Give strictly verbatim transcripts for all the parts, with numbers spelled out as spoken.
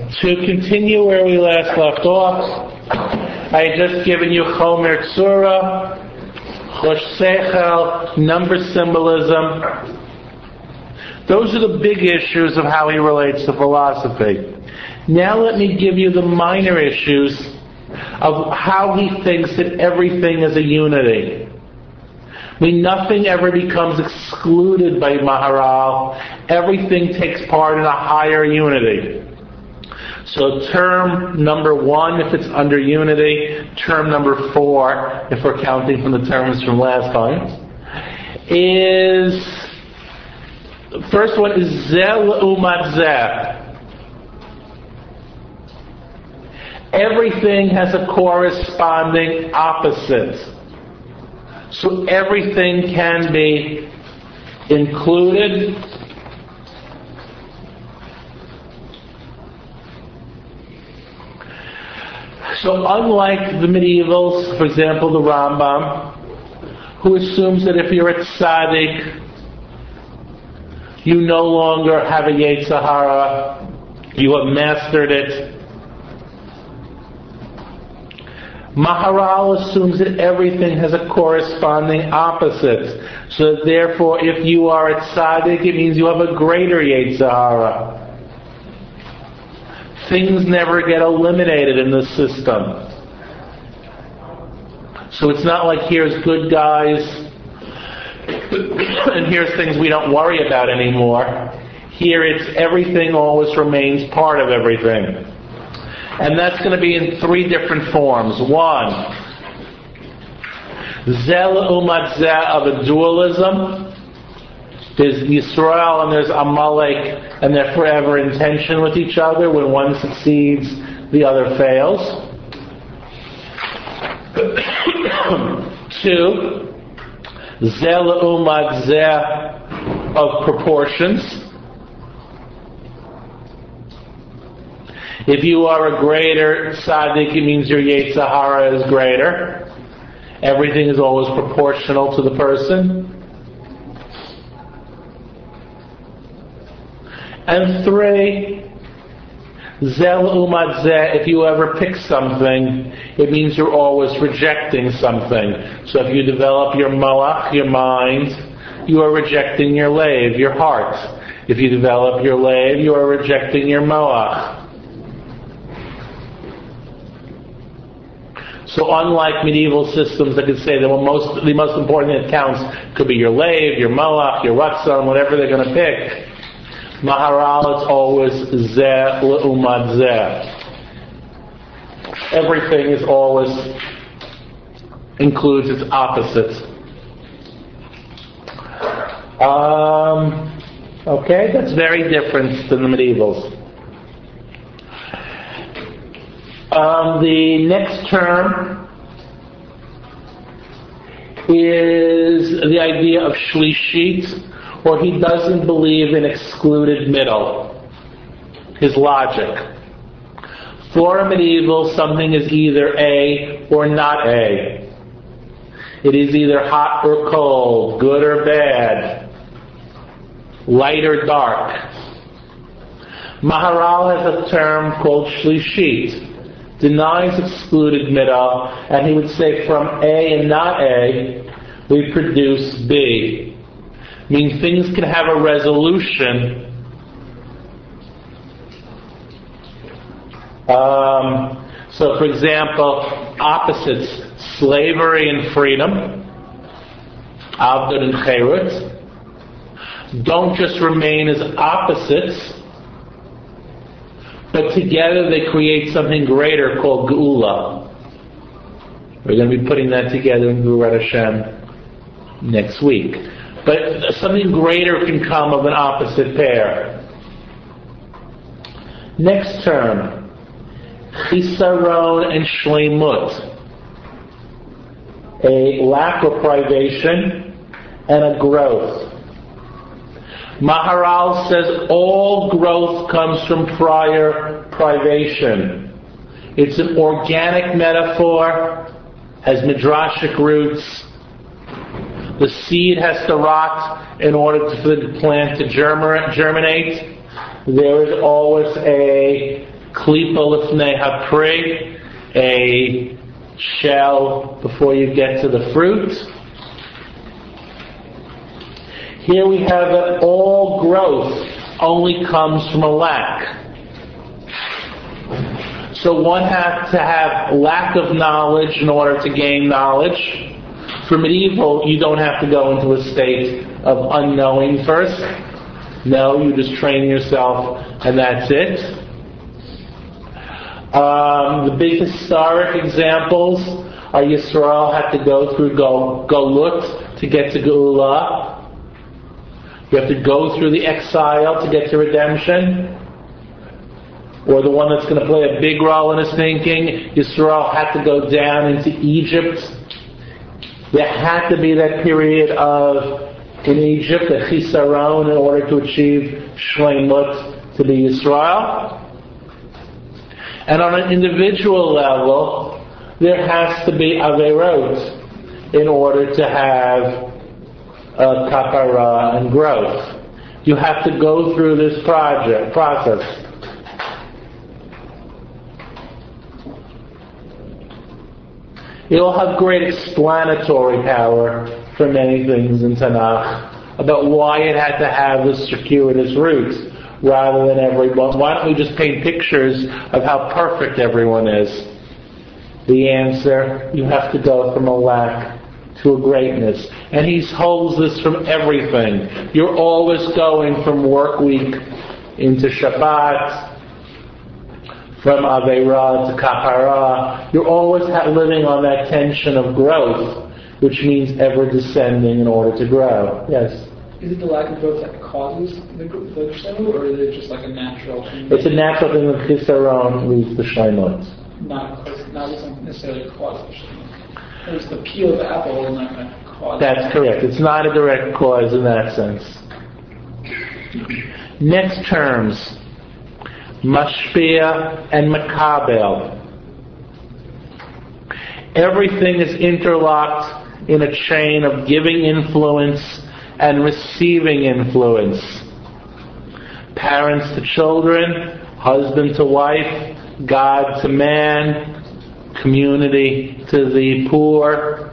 To continue where we last left off, I had just given you Chomer Tzura, Chosh Seichel, number symbolism. Those are the big issues of how he relates to philosophy. Now let me give you the minor issues of how he thinks that everything is a unity. I mean, nothing ever becomes excluded by Maharal. Everything takes part in a higher unity. So term number one, if it's under unity, term number four, if we're counting from the terms from last time, is, the first one is Zel Umat Zeh. Everything has a corresponding opposite. So everything can be included So unlike the medievals, for example, the Rambam, who assumes that if you're a tzaddik, you no longer have a Yetzer Hara, you have mastered it. Maharal assumes that everything has a corresponding opposite. So that therefore, if you are a tzaddik, it means you have a greater Yetzer Hara. Things never get eliminated in the system. So it's not like here's good guys and here's things we don't worry about anymore. Here it's everything always remains part of everything. And that's going to be in three different forms. One, Zel Umat Zeh of a dualism. There's Yisrael and there's Amalek, and they're forever in tension with each other. When one succeeds, the other fails. Two, Zel Umat Zeh of proportions. If you are a greater tzaddik, it means your Yetzer Hara is greater. Everything is always proportional to the person. And three, Zel Umat Zeh, if you ever pick something, it means you're always rejecting something. So if you develop your moach, your mind, you are rejecting your leiv, your heart. If you develop your leiv, you are rejecting your moach. So unlike medieval systems that could say that well, most, the most important thing that counts could be your leiv, your moach, your ratzon, whatever they're going to pick, Maharal, it's always Zeh L'Umat Zeh. Everything is always includes its opposites. Um, okay, that's very different than the medievals. Um, the next term is the idea of Shlishit, or he doesn't believe in excluded middle. His logic. For a medieval, something is either A or not A. It is either hot or cold, good or bad, light or dark. Maharal has a term called Shlishit, denies excluded middle, and he would say from A and not A, we produce B. Means things can have a resolution. Um, so, for example, opposites, slavery and freedom, Avdut and Cherut, don't just remain as opposites, but together they create something greater called Geula. We're going to be putting that together in Gevurat Hashem next week. But something greater can come of an opposite pair. Next term, Chisaron and Shleimut. A lack of privation and a growth. Maharal says all growth comes from prior privation. It's an organic metaphor, has midrashic roots. The seed has to rot in order for the plant to germinate. There is always a klipa lifnei hapri, a shell before you get to the fruit. Here we have that all growth only comes from a lack. So one has to have lack of knowledge in order to gain knowledge. For medieval, you don't have to go into a state of unknowing first. No, you just train yourself and that's it. Um, the big historic examples are Yisrael had to go through Gol- Golut to get to Geulah. You have to go through the exile to get to redemption. Or the one that's going to play a big role in his thinking, Yisrael had to go down into Egypt. There had to be that period of, in Egypt, the chisaron in order to achieve shleimut, to be Yisrael. And on an individual level, there has to be averot in order to have uh, kapara and growth. You have to go through this project process. It'll have great explanatory power for many things in Tanakh about why it had to have this circuitous route rather than everyone. Why don't we just paint pictures of how perfect everyone is? The answer, you have to go from a lack to a greatness. And he holds this from everything. You're always going from work week into Shabbat, from Aveirah to Kapara. You're always living on that tension of growth, which means ever descending in order to grow. Yes? Is it the lack of growth that causes the the shleimut, or is it just like a natural thing? It's a natural thing that chisaron leads to shleimut. Not, not necessarily cause the shleimut. It's the peel of the apple is not going to cause. That's correct. It's not a direct cause in that sense. Next terms, mashpia and makabel. Everything is interlocked in a chain of giving influence and receiving influence. Parents to children, husband to wife, God to man, community to the poor.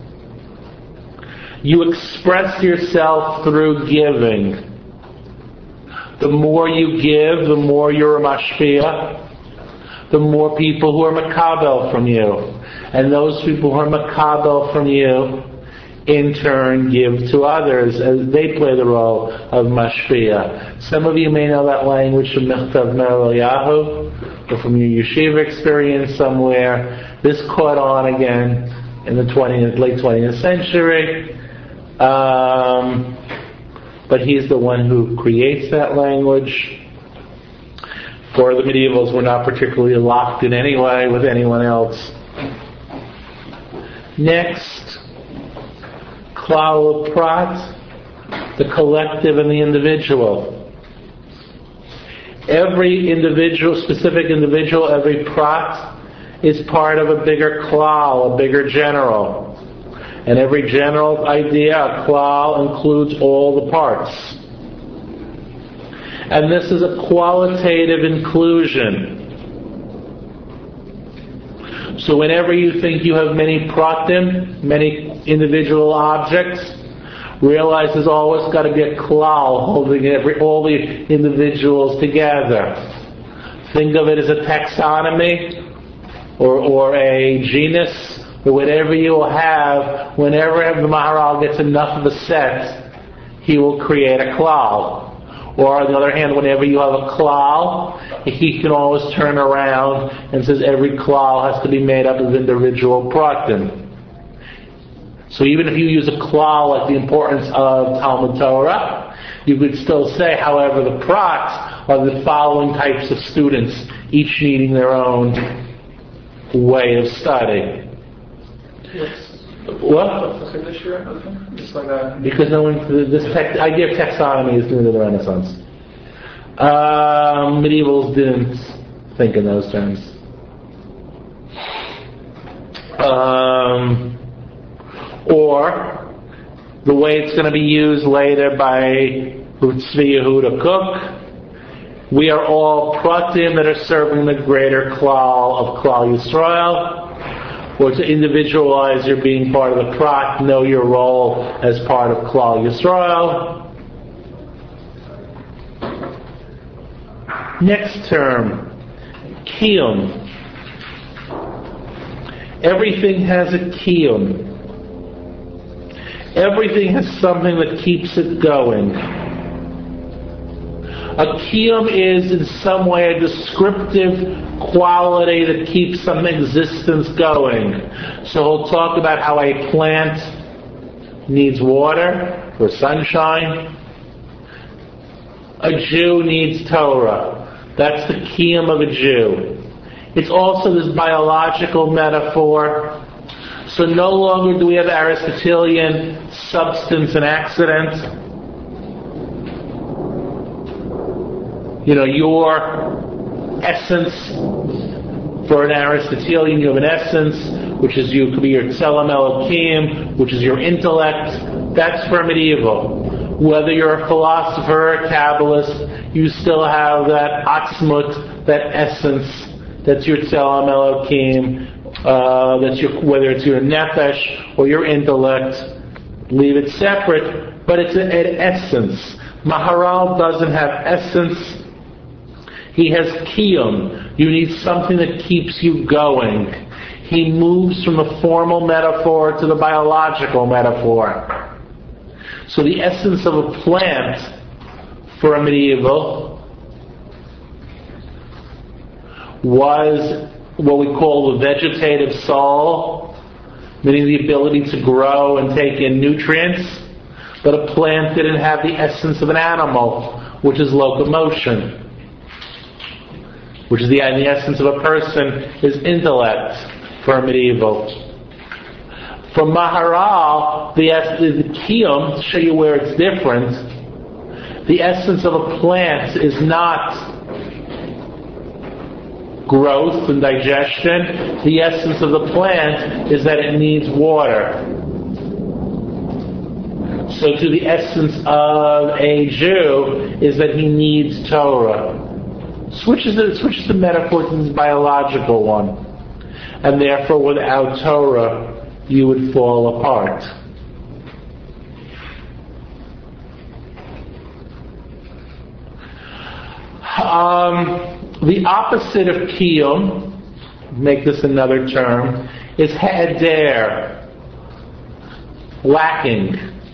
You express yourself through giving. The more you give, the more you're a mashpia, the more people who are makabel from you. And those people who are makabel from you, in turn, give to others as they play the role of mashpia. Some of you may know that language from Michtav Meir Eliyahu, or from your yeshiva experience somewhere. This caught on again in the twentieth, late twentieth century. Um, but he's the one who creates that language. For the medievals, we're not particularly locked in any way with anyone else. Next, klal prat, the collective and the individual. Every individual, specific individual, every prat is part of a bigger klal, a bigger general. And every general idea, a klal, includes all the parts. And this is a qualitative inclusion. So whenever you think you have many pratim, many individual objects, realize there's always got to be a klal holding every, all the individuals together. Think of it as a taxonomy or, or a genus. Or whatever you will have, whenever the Maharal gets enough of a set, he will create a klal. Or on the other hand, whenever you have a klal, he can always turn around and says every klal has to be made up of individual pratim. So even if you use a klal like the importance of Talmud Torah, you could still say, however, the prats are the following types of students, each needing their own way of study. What? Because no one, this text, idea of taxonomy is new to the Renaissance. Um, medievals didn't think in those terms. Um, or the way it's going to be used later by Tzvi Yehuda Kook We are all pratim that are serving the greater klal of Klal Yisrael, or to individualize your being part of the prat, know your role as part of Klal Yisrael. Next term, kiyum. Everything has a kiyum. Everything has something that keeps it going. A kiyum is in some way a descriptive quality that keeps some existence going. So we'll talk about how a plant needs water or sunshine. A Jew needs Torah. That's the kiyum of a Jew. It's also this biological metaphor. So no longer do we have Aristotelian substance and accident. You know, your essence, for an Aristotelian, you have an essence, which is you could be your Tzelem Elokim, which is your intellect. That's for medieval. Whether you're a philosopher or a Kabbalist, you still have that atzmut, that essence, that's your Tzelem Elokim. Uh, that's your, whether it's your nefesh or your intellect, leave it separate, but it's an, an essence. Maharal doesn't have essence. He has kiyum. You need something that keeps you going. He moves from the formal metaphor to the biological metaphor. So the essence of a plant for a medieval was what we call the vegetative soul, meaning the ability to grow and take in nutrients, but a plant didn't have the essence of an animal, which is locomotion, which is the, the essence of a person is intellect for a medieval. For Maharal, the, the kiyum, to show you where it's different, the essence of a plant is not growth and digestion. The essence of the plant is that it needs water. So to the essence of a Jew is that he needs Torah. Switches the, switches the metaphor to this biological one. And therefore without Torah you would fall apart. Um, the opposite of kiyum, make this another term, is heder, lacking.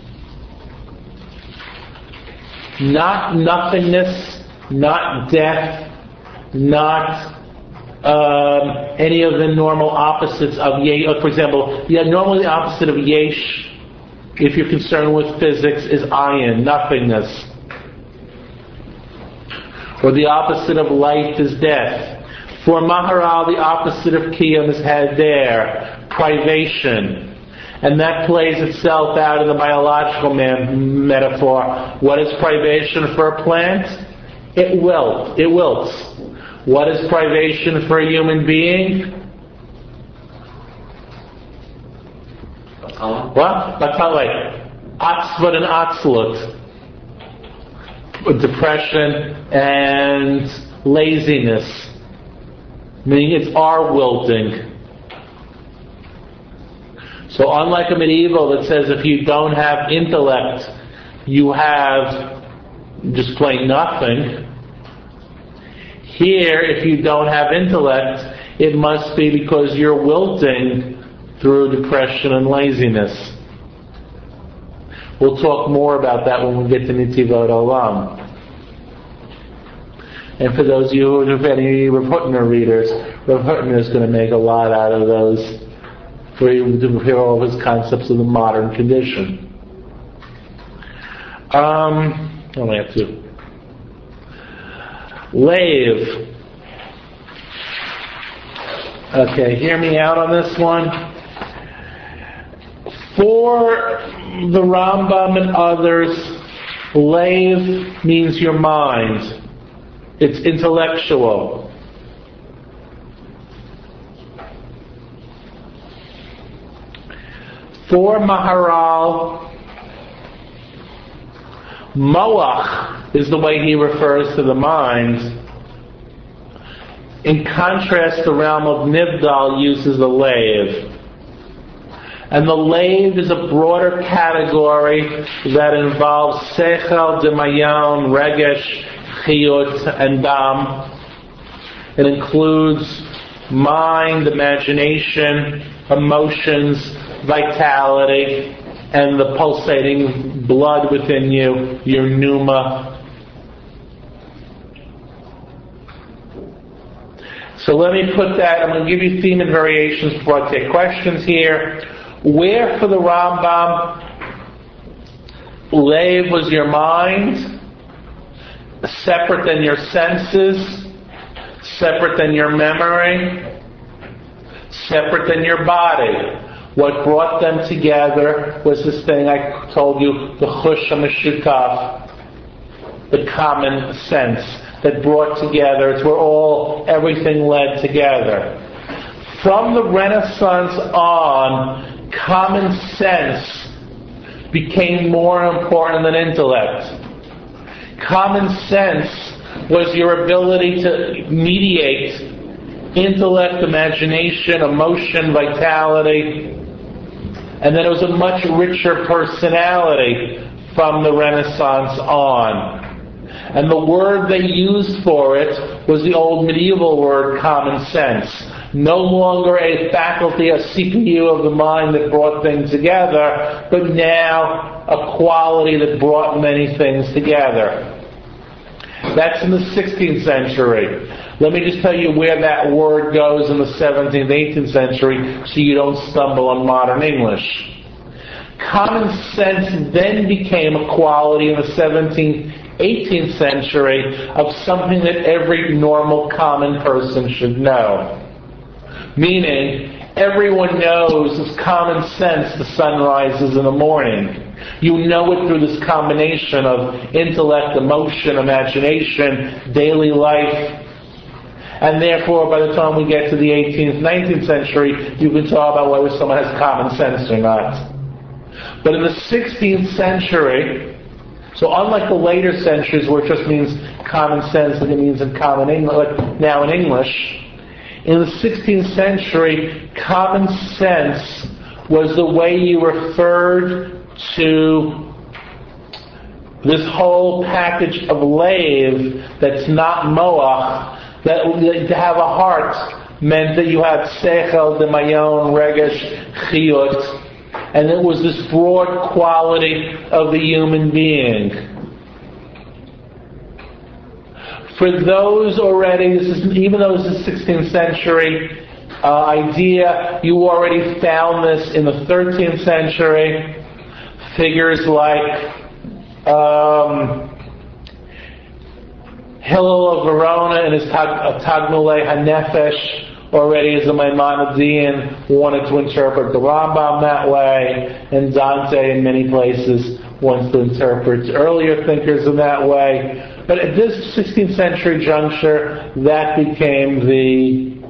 Not nothingness, not death, not um, any of the normal opposites of yesh. For example, yeah, normally the opposite of yesh, if you're concerned with physics, is ayin, nothingness. Or the opposite of life is death. For Maharal, the opposite of kiyum is heder, privation. And that plays itself out in the biological man, metaphor. What is privation for a plant? It wilts. It wilts. What is privation for a human being? What? Batale. Atzvat and atzlut. Depression and laziness. Meaning it's our wilting. So unlike a medieval that says if you don't have intellect, you have just plain nothing. Here, if you don't have intellect, it must be because you're wilting through depression and laziness. We'll talk more about that when we get to Nitivot Olam. And for those of you who have any Rav Hutner readers, Rav Hutner is going to make a lot out of those for you to hear all of his concepts of the modern condition. Um, I only have to. Lave. Okay, hear me out on this one. For the Rambam and others, lave means your mind. It's intellectual. For Maharal, Moach is the way he refers to the mind. In contrast, the realm of Nivdal uses the Lev. And the Lev is a broader category that involves Sechel, Demayon, Regesh, Chiyut, and Dam. It includes mind, imagination, emotions, vitality, and the pulsating blood within you, your pneuma. So let me put that, I'm going to give you theme and variations before I take questions here. Where for the Rambam, Lev was your mind, separate than your senses, separate than your memory, separate than your body. What brought them together was this thing I told you, the Chush HaMeshutaf, the common sense that brought together. It's where all, everything led together. From the Renaissance on, common sense became more important than intellect. Common sense was your ability to mediate intellect, imagination, emotion, vitality. And then it was a much richer personality from the Renaissance on. And the word they used for it was the old medieval word common sense. No longer a faculty, a C P U of the mind that brought things together, but now a quality that brought many things together. That's in the sixteenth century. Let me just tell you where that word goes in the seventeenth, eighteenth century so you don't stumble on modern English. Common sense then became a quality in the seventeenth, eighteenth century of something that every normal common person should know. Meaning, everyone knows it's common sense the sun rises in the morning. You know it through this combination of intellect, emotion, imagination, daily life. And therefore, by the time we get to the eighteenth, nineteenth century, you can talk about whether someone has common sense or not. But in the sixteenth century, so unlike the later centuries where it just means common sense like it means in common English, like now in English, in the sixteenth century, common sense was the way you referred to this whole package of Lev that's not Moach, that to have a heart meant that you had Sechel, Demayon, Regesh, Chiyut, and it was this broad quality of the human being. For those already, this is, even though this is sixteenth century uh, idea, you already found this in the thirteenth century. Figures like um, Hillel of Verona in his Tag- Tagmulei HaNefesh already as a Maimonidean wanted to interpret the Rambam that way, and Dante in many places wants to interpret earlier thinkers in that way. But at this sixteenth century juncture, that became the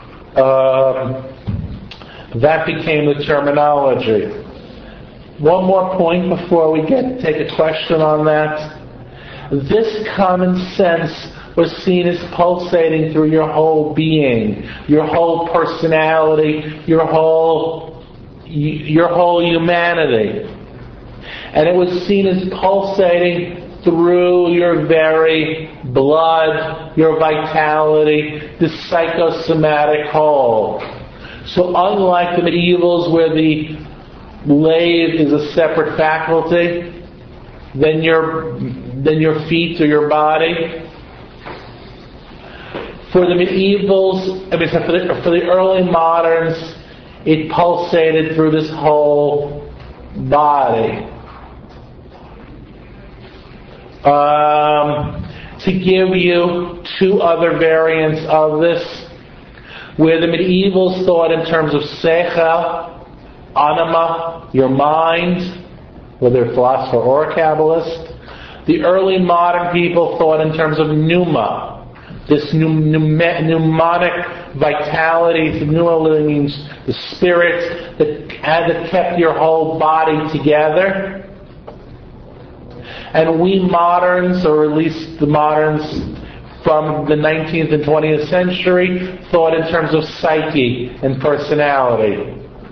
uh, that became the terminology. One more point before we get take a question on that. This common sense was seen as pulsating through your whole being, your whole personality, your whole your whole humanity. And it was seen as pulsating through your very blood, your vitality, the psychosomatic whole. So unlike the medievals where the Lev is a separate faculty than your than your feet or your body, for the medievals, I mean for the, for the early moderns, it pulsated through this whole body. Um, to give you two other variants of this, where the medievals thought in terms of sechel, anima, your mind, whether a philosopher or a Kabbalist. The early modern people thought in terms of pneuma, this pneumonic vitality. Pneuma literally means the spirit that, that kept your whole body together. And we moderns, or at least the moderns from the nineteenth and twentieth century, thought in terms of psyche and personality.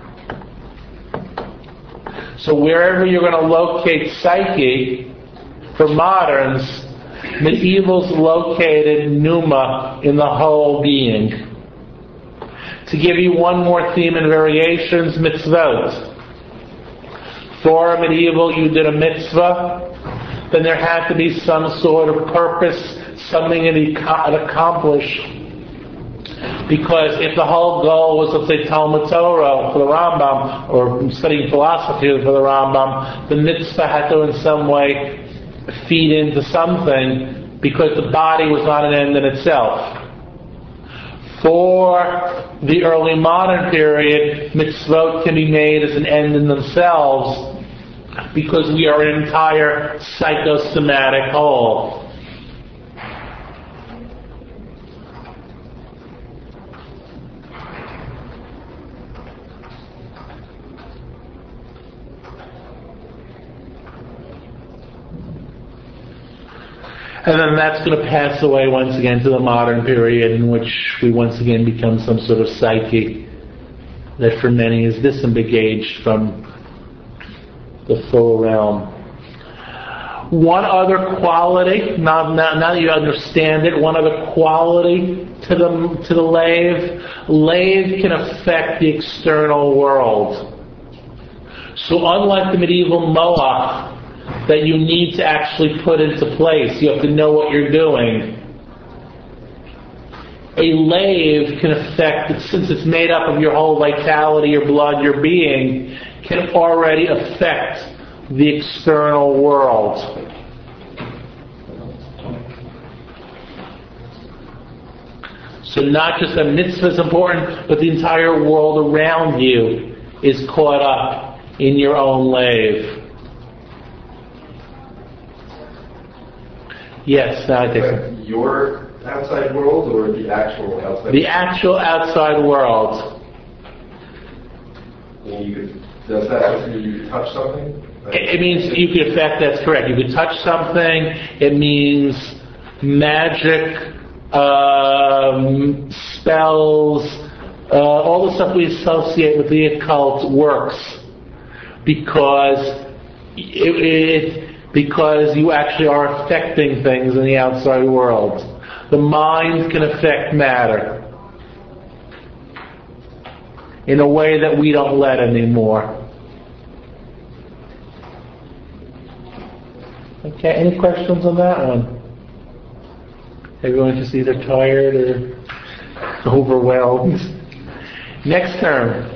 So wherever you're going to locate psyche, for moderns, medieval's located pneuma in the whole being. To give you one more theme and variations, mitzvot. For a medieval, you did a mitzvah, then there had to be some sort of purpose, something to accomplish. Because if the whole goal was, let's say, Talmud Torah for the Rambam, or studying philosophy for the Rambam, the mitzvah had to in some way feed into something, because the body was not an end in itself. For the early modern period, mitzvot can be made as an end in themselves, because we are an entire psychosomatic whole. And then that's going to pass away once again to the modern period, in which we once again become some sort of psyche that for many is disengaged from the full realm. One other quality, now, now, now that you understand it, one other quality to the to the lave, lave can affect the external world. So unlike the medieval moach, that you need to actually put into place, you have to know what you're doing. A lave can affect, since it's made up of your whole vitality, your blood, your being, can already affect the external world. So not just a mitzvah is important, but the entire world around you is caught up in your own lave. Yes, now I think so. Your outside world or the actual outside? The actual outside world. And you could, does that mean you could touch something? It, it means you could affect, that's correct. You could touch something. It means magic, um, spells, uh, all the stuff we associate with the occult works. Because it, it because you actually are affecting things in the outside world. The mind can affect matter in a way that we don't let anymore. Okay, any questions on that one? Everyone just either tired or overwhelmed. Next term.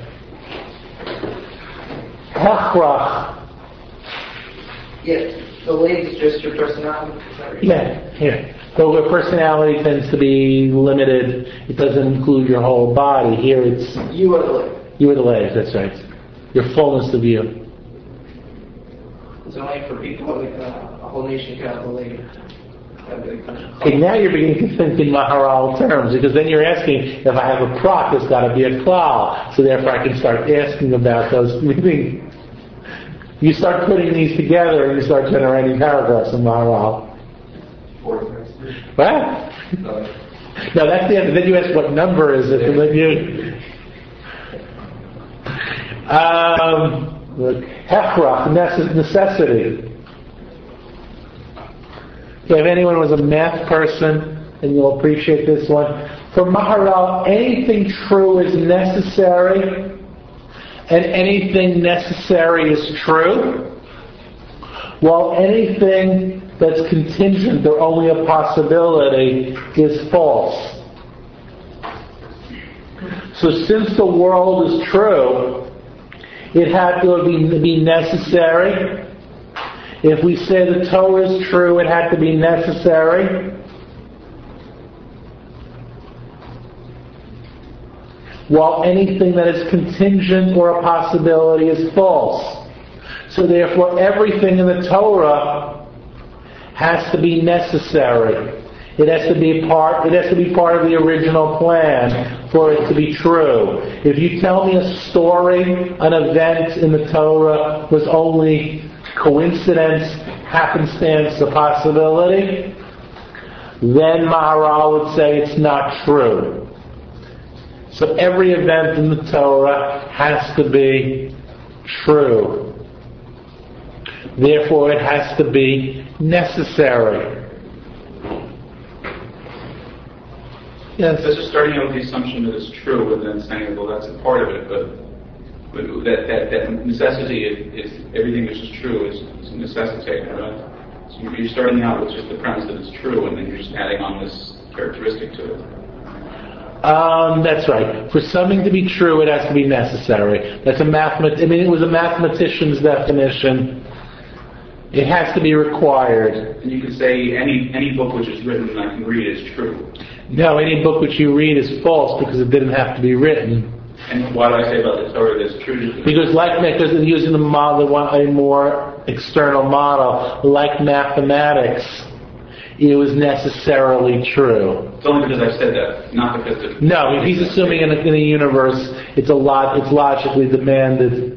Hachrach. Yes. The lave is just your personality? Is that right? Yeah, here. So where personality tends to be limited, it doesn't include your whole body. Here it's... You are the lave. You are the lave, that's right. Your fullness of you. It's only for people like uh, a whole nation can have a lave. Okay, now you're beginning to think in Maharal terms, because then you're asking, if I have a prat, there's got to be a klal. So therefore I can start asking about those meaning. You start putting these together and you start generating paragraphs in Maharal. What? No, that's the end. Then you ask what number is it, and then you... Um, Hechrach, necessity. Okay, if anyone was a math person, and you'll appreciate this one. For Maharal, anything true is necessary, and anything necessary is true, while anything that's contingent or only a possibility is false. So since the world is true, it had to be, be necessary. If we say the Torah is true, it had to be necessary. While anything that is contingent or a possibility is false. So therefore everything in the Torah has to be necessary. It has to be part, it has to be part of the original plan for it to be true. If you tell me a story, an event in the Torah was only coincidence, happenstance, a possibility, then Maharal would say it's not true. So every event in the Torah has to be true. Therefore, it has to be necessary. Yes. So just starting out with the assumption that it's true, and then saying, well, that's a part of it, but, but that, that, that necessity is, is everything which is true is, is necessitated, right? So you're starting out with just the premise that it's true, and then you're just adding on this characteristic to it. Um, that's right. For something to be true, it has to be necessary. That's a mathemat- I mean, it was a mathematician's definition. It has to be required. And you could say any any book which is written and I can read is true. No, any book which you read is false because it didn't have to be written. And why do I say about the Torah that it's true? Because like because using the model, a more external model, like mathematics, it was necessarily true. It's only because I've said that, not because of... No, if he's assuming in a, in a universe, it's a lot. It's logically demanded.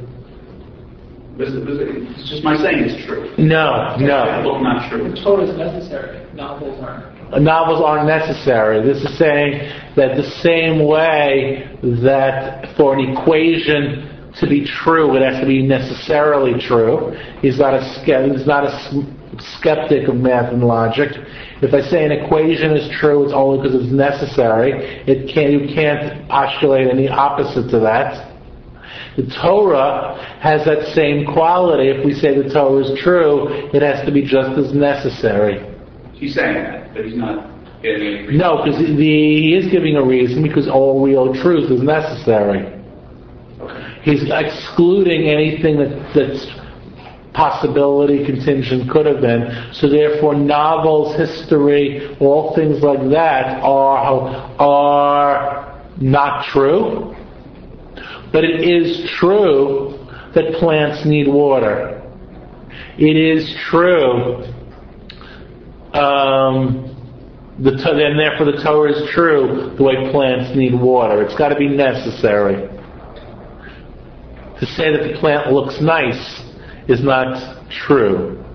It's just my saying it's true. No, no. The book not true. The Torah is necessary. Novels aren't. Novels aren't necessary. This is saying that the same way that for an equation to be true, it has to be necessarily true. He's not a he's not a skeptic of math and logic. If I say an equation is true, it's only because it's necessary. It can't you can't postulate any opposite to that. The Torah has that same quality. If we say the Torah is true, it has to be just as necessary. He's saying that, but he's not giving any reason. No, because he is giving a reason, because all real truth is necessary. Okay. He's excluding anything that, that's possibility, contingent, could have been. So therefore, novels, history, all things like that are are not true. But it is true that plants need water. It is true, um, the and therefore the Torah is true the way plants need water. It's got to be necessary. To say that the plant looks nice is not true.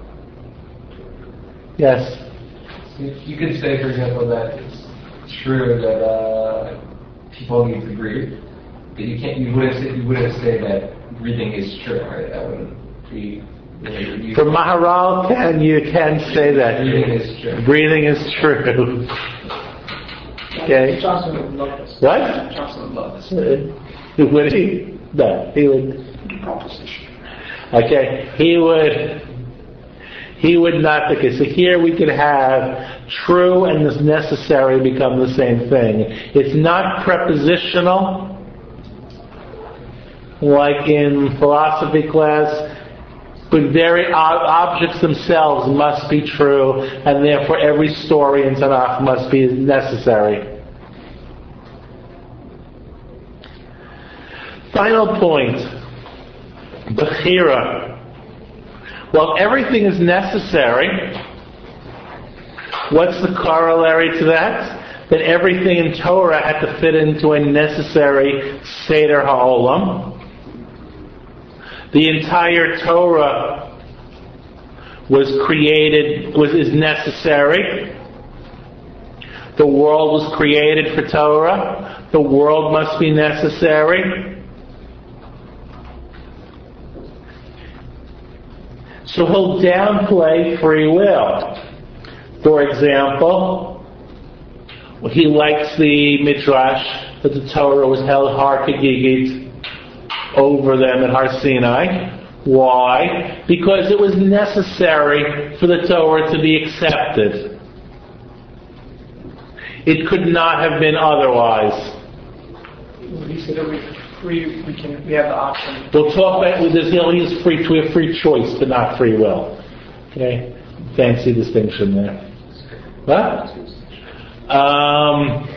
Yes? You could say, for example, that it's true that uh, people need to breathe. But you can't. You wouldn't. Say, you wouldn't say that breathing is true, right? That wouldn't be. You, For Maharal, can you can say that breathing is true. Breathing is true. Okay. Johnson would love this. What? Johnson would love this. Would he? No, he would. Proposition. Okay, he would. He would not. Okay, so here we could have true and this necessary become the same thing. It's not prepositional. Like in philosophy class, but very ob- objects themselves must be true, and therefore every story in Tanakh must be necessary. Final point, Bechira. Well, everything is necessary. What's the corollary to that? That everything in Torah had to fit into a necessary Seder HaOlam. The entire Torah was created, was is necessary. The world was created for Torah. The world must be necessary. So he'll downplay free will. For example, he likes the Midrash that the Torah was held har kegigit over them at Har Sinai. Why? Because it was necessary for the Torah to be accepted. It could not have been otherwise. He said that we free. We can. We have the option. We'll talk about with this. He is free to a free choice, but not free will. Okay, fancy distinction there. What? Um.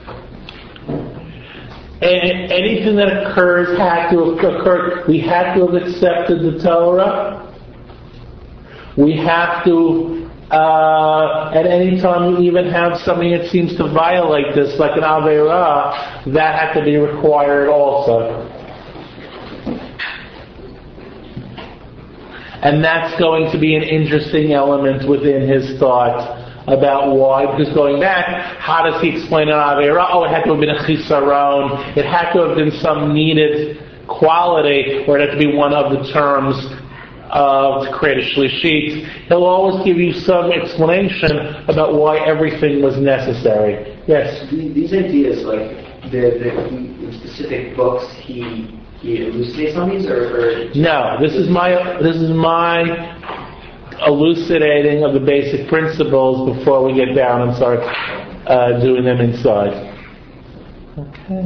And anything that occurs had to occur. We had to have accepted the Torah. We have to, uh, at any time we even have something that seems to violate this, like an Aveirah, that had to be required also. And that's going to be an interesting element within his thought about why, because going back, how does he explain an Avera? Oh, it had to have been a chisaron, it had to have been some needed quality, or it had to be one of the terms of to create a shlishit. He'll always give you some explanation about why everything was necessary. Yes? These ideas, like the, the in specific books, he he elucidates on these, or, or no? This is my this is my elucidating of the basic principles before we get down and start uh, doing them inside. Okay.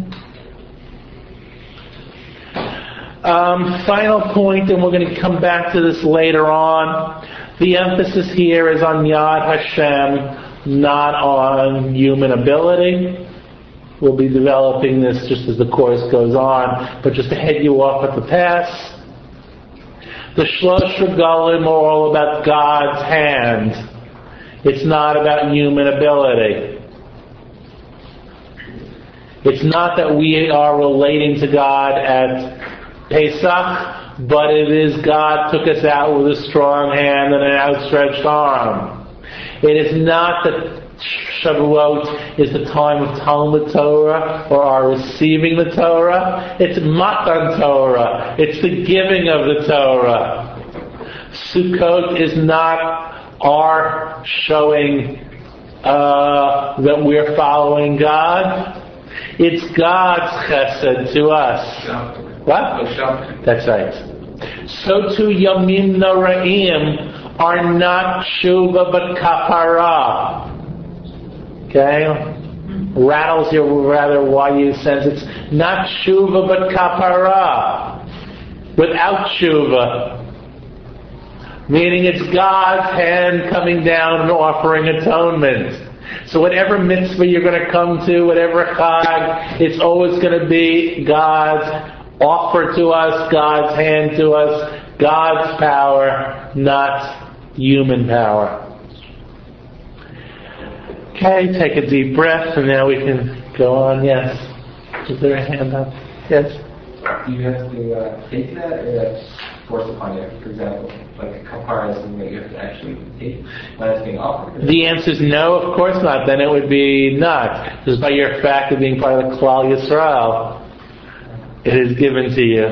Um, final point, and we're going to come back to this later on. The emphasis here is on Yad Hashem, not on human ability. We'll be developing this just as the course goes on, but just to head you off at the pass. The Shlosh Regalim are all about God's hand. It's not about human ability. It's not that we are relating to God at Pesach, but it is God took us out with a strong hand and an outstretched arm. It is not that Shavuot is the time of Talmud Torah or our receiving the Torah. It's Matan Torah. It's the giving of the Torah. Sukkot is not our showing uh, that we're following God. It's God's chesed to us. What? That's right. So too Yamim Noraim are not Shuva but Kapara. Okay? Rattles your rather why you sense it's not Shuva but Kapara. Without Shuva. Meaning it's God's hand coming down and offering atonement. So whatever mitzvah you're going to come to, whatever chag, it's always going to be God's offer to us, God's hand to us, God's power, not human power. Okay, take a deep breath, and now we can go on. Yes. Is there a hand up? Yes. Do you have to uh, take that, or that's forced upon you? For example, like a kapara is something that you have to actually take when it's being offered? The answer is no, of course not. Then it would be not. Just by your fact of being part of the Klal Yisrael, it is given to you.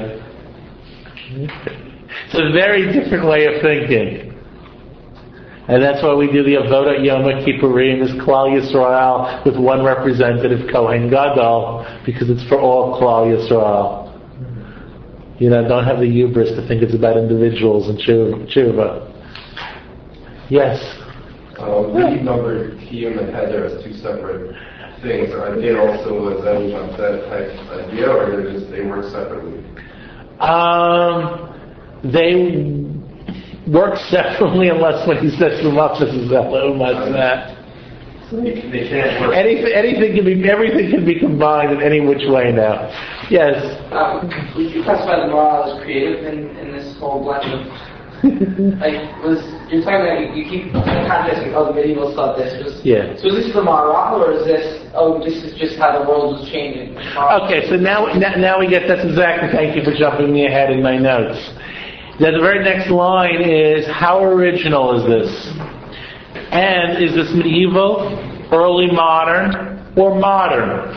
It's a very different way of thinking. And that's why we do the Avodah Yom Kippurim as Klal Yisrael with one representative Kohen Gadol, because it's for all Klal Yisrael. You know, don't have the hubris to think it's about individuals and tshuva. Yes? Um, we number Kiyum and Heder as two separate things. Are they also a Zerujan type idea, or they just they work separately? Um, they work separately unless when he sets them up, this is that. They can't work. Anything, anything can be, everything can be combined in any which way now. Yes. Um, would you classify the moral as creative in, in this whole blend of, like, was you're talking about you, you keep contrasting, oh, the medieval thought this was. Yeah. So is this the moral, or is this, oh, this is just how the world was changing? Okay, so now, now, now we get, that's exactly, thank you for jumping me ahead in my notes. Now the very next line is, how original is this? And is this medieval, early modern, or modern?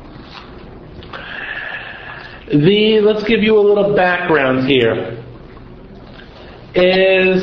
The, let's give you a little background here. Is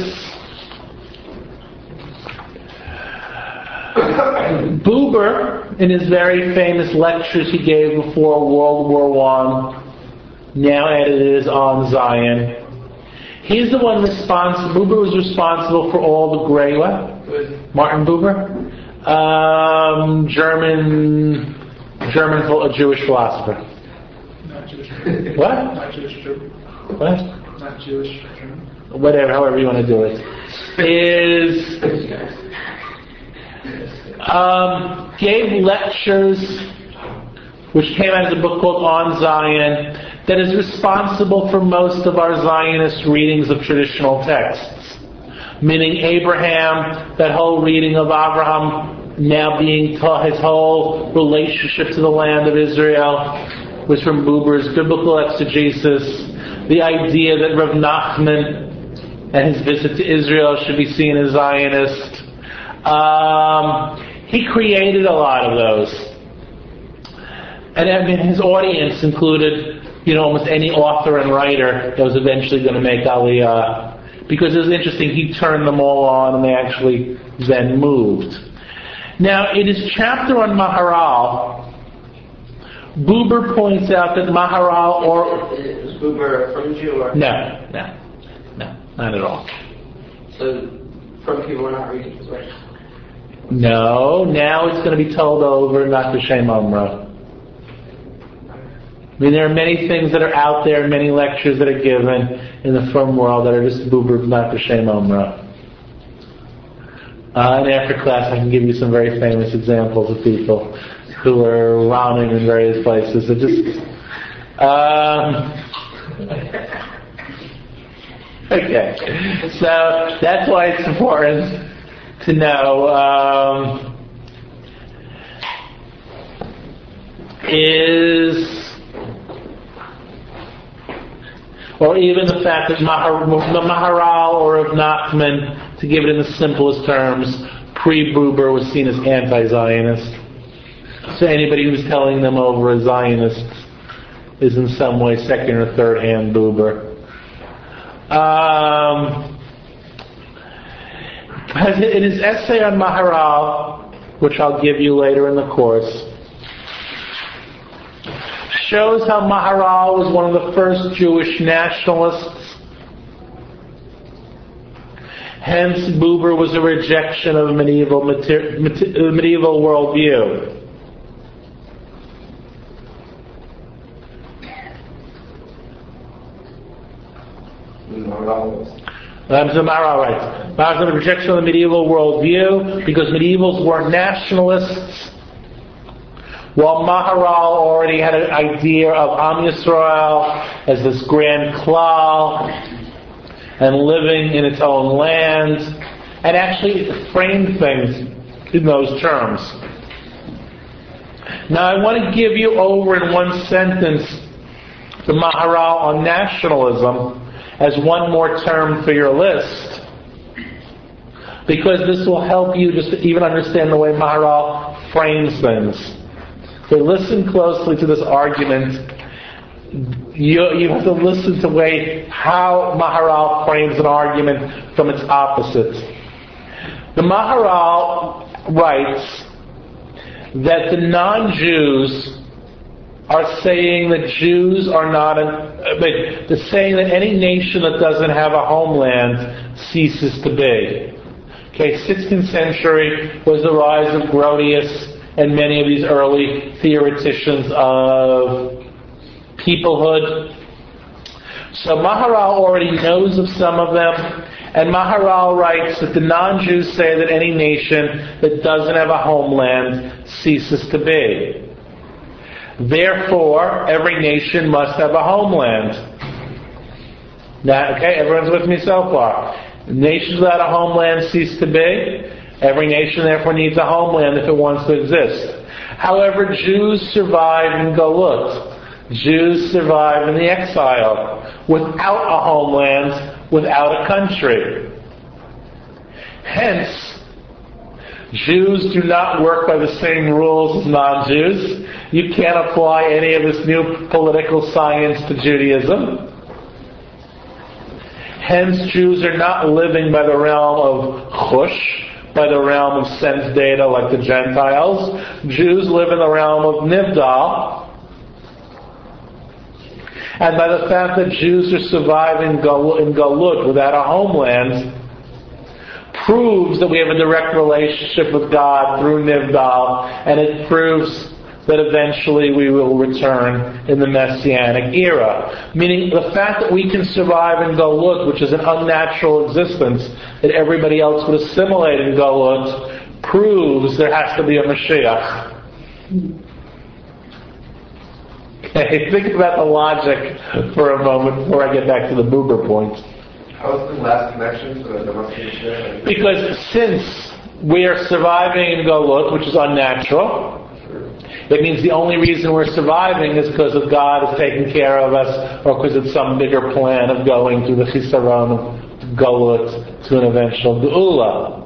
Buber, in his very famous lectures he gave before World War One, now edited as On Zion, he's the one responsible. Buber was responsible for all the gray. What? Martin Buber, um, German, German, a Jewish philosopher. Not Jewish. What? Not Jewish. What? Not Jewish. Whatever, however you want to do it. Is um, gave lectures, which came out as a book called On Zion, that is responsible for most of our Zionist readings of traditional texts. Meaning Abraham, that whole reading of Abraham now being taught, his whole relationship to the land of Israel was from Buber's biblical exegesis. The idea that Rav Nachman and his visit to Israel should be seen as Zionist. Um, he created a lot of those. And I mean, his audience included, you know, almost any author and writer that was eventually going to make Aliyah. Because it was interesting, he turned them all on and they actually then moved. Now, in his chapter on Maharal, Buber points out that Maharal or... Is Buber from Jew or? No, no, no, not at all. So, from people who are not reading his work? No, now it's going to be told over, not the Shem Omra. I mean, there are many things that are out there, many lectures that are given in the firm world that are just Buber, not the Shem Omra. Uh, and after class, I can give you some very famous examples of people who are rhyming in various places. It just, um, okay, so that's why it's important to know um, is. Or even the fact that Mahar, Maharal or of Nachman, to give it in the simplest terms, pre-Buber was seen as anti-Zionist. So anybody who's telling them over as Zionists is in some way second or third hand Buber. Um, in his essay on Maharal, which I'll give you later in the course, shows how Maharal was one of the first Jewish nationalists. Hence, Buber was a rejection of medieval mater- medieval worldview. That's the Maharal, right? Maharal was a rejection of the medieval worldview because medievals were nationalists. While Maharal already had an idea of Am Yisrael as this grand klal and living in its own land, and actually framed things in those terms. Now I want to give you over in one sentence the Maharal on nationalism as one more term for your list, because this will help you just to even understand the way Maharal frames things. So listen closely to this argument. You, you have to listen to the way how Maharal frames an argument from its opposite. The Maharal writes that the non-Jews are saying that Jews are not an, but they're saying that any nation that doesn't have a homeland ceases to be. Okay, sixteenth century was the rise of Grotius and many of these early theoreticians of peoplehood. So Maharal already knows of some of them, and Maharal writes that the non-Jews say that any nation that doesn't have a homeland ceases to be. Therefore, every nation must have a homeland. Now, okay, everyone's with me so far. Nations without a homeland cease to be. Every nation therefore needs a homeland if it wants to exist. However, Jews survive in Galut. Jews survive in the exile without a homeland, without a country. Hence, Jews do not work by the same rules as non-Jews. You can't apply any of this new political science to Judaism. Hence, Jews are not living by the realm of Chush, by the realm of sense data like the Gentiles. Jews live in the realm of Nivdal. And by the fact that Jews are surviving in Galut without a homeland, proves that we have a direct relationship with God through Nivdal, and it proves that eventually we will return in the Messianic era. Meaning the fact that we can survive in Galut, which is an unnatural existence that everybody else would assimilate in Galut, proves there has to be a Mashiach. Okay, think about the logic for a moment before I get back to the Buber point. How is the last connection to the Mashiach? Because since we are surviving in Galut, which is unnatural, it means the only reason we're surviving is because of God is taking care of us, or because it's some bigger plan of going through the chisaron of Golut to an eventual Geula.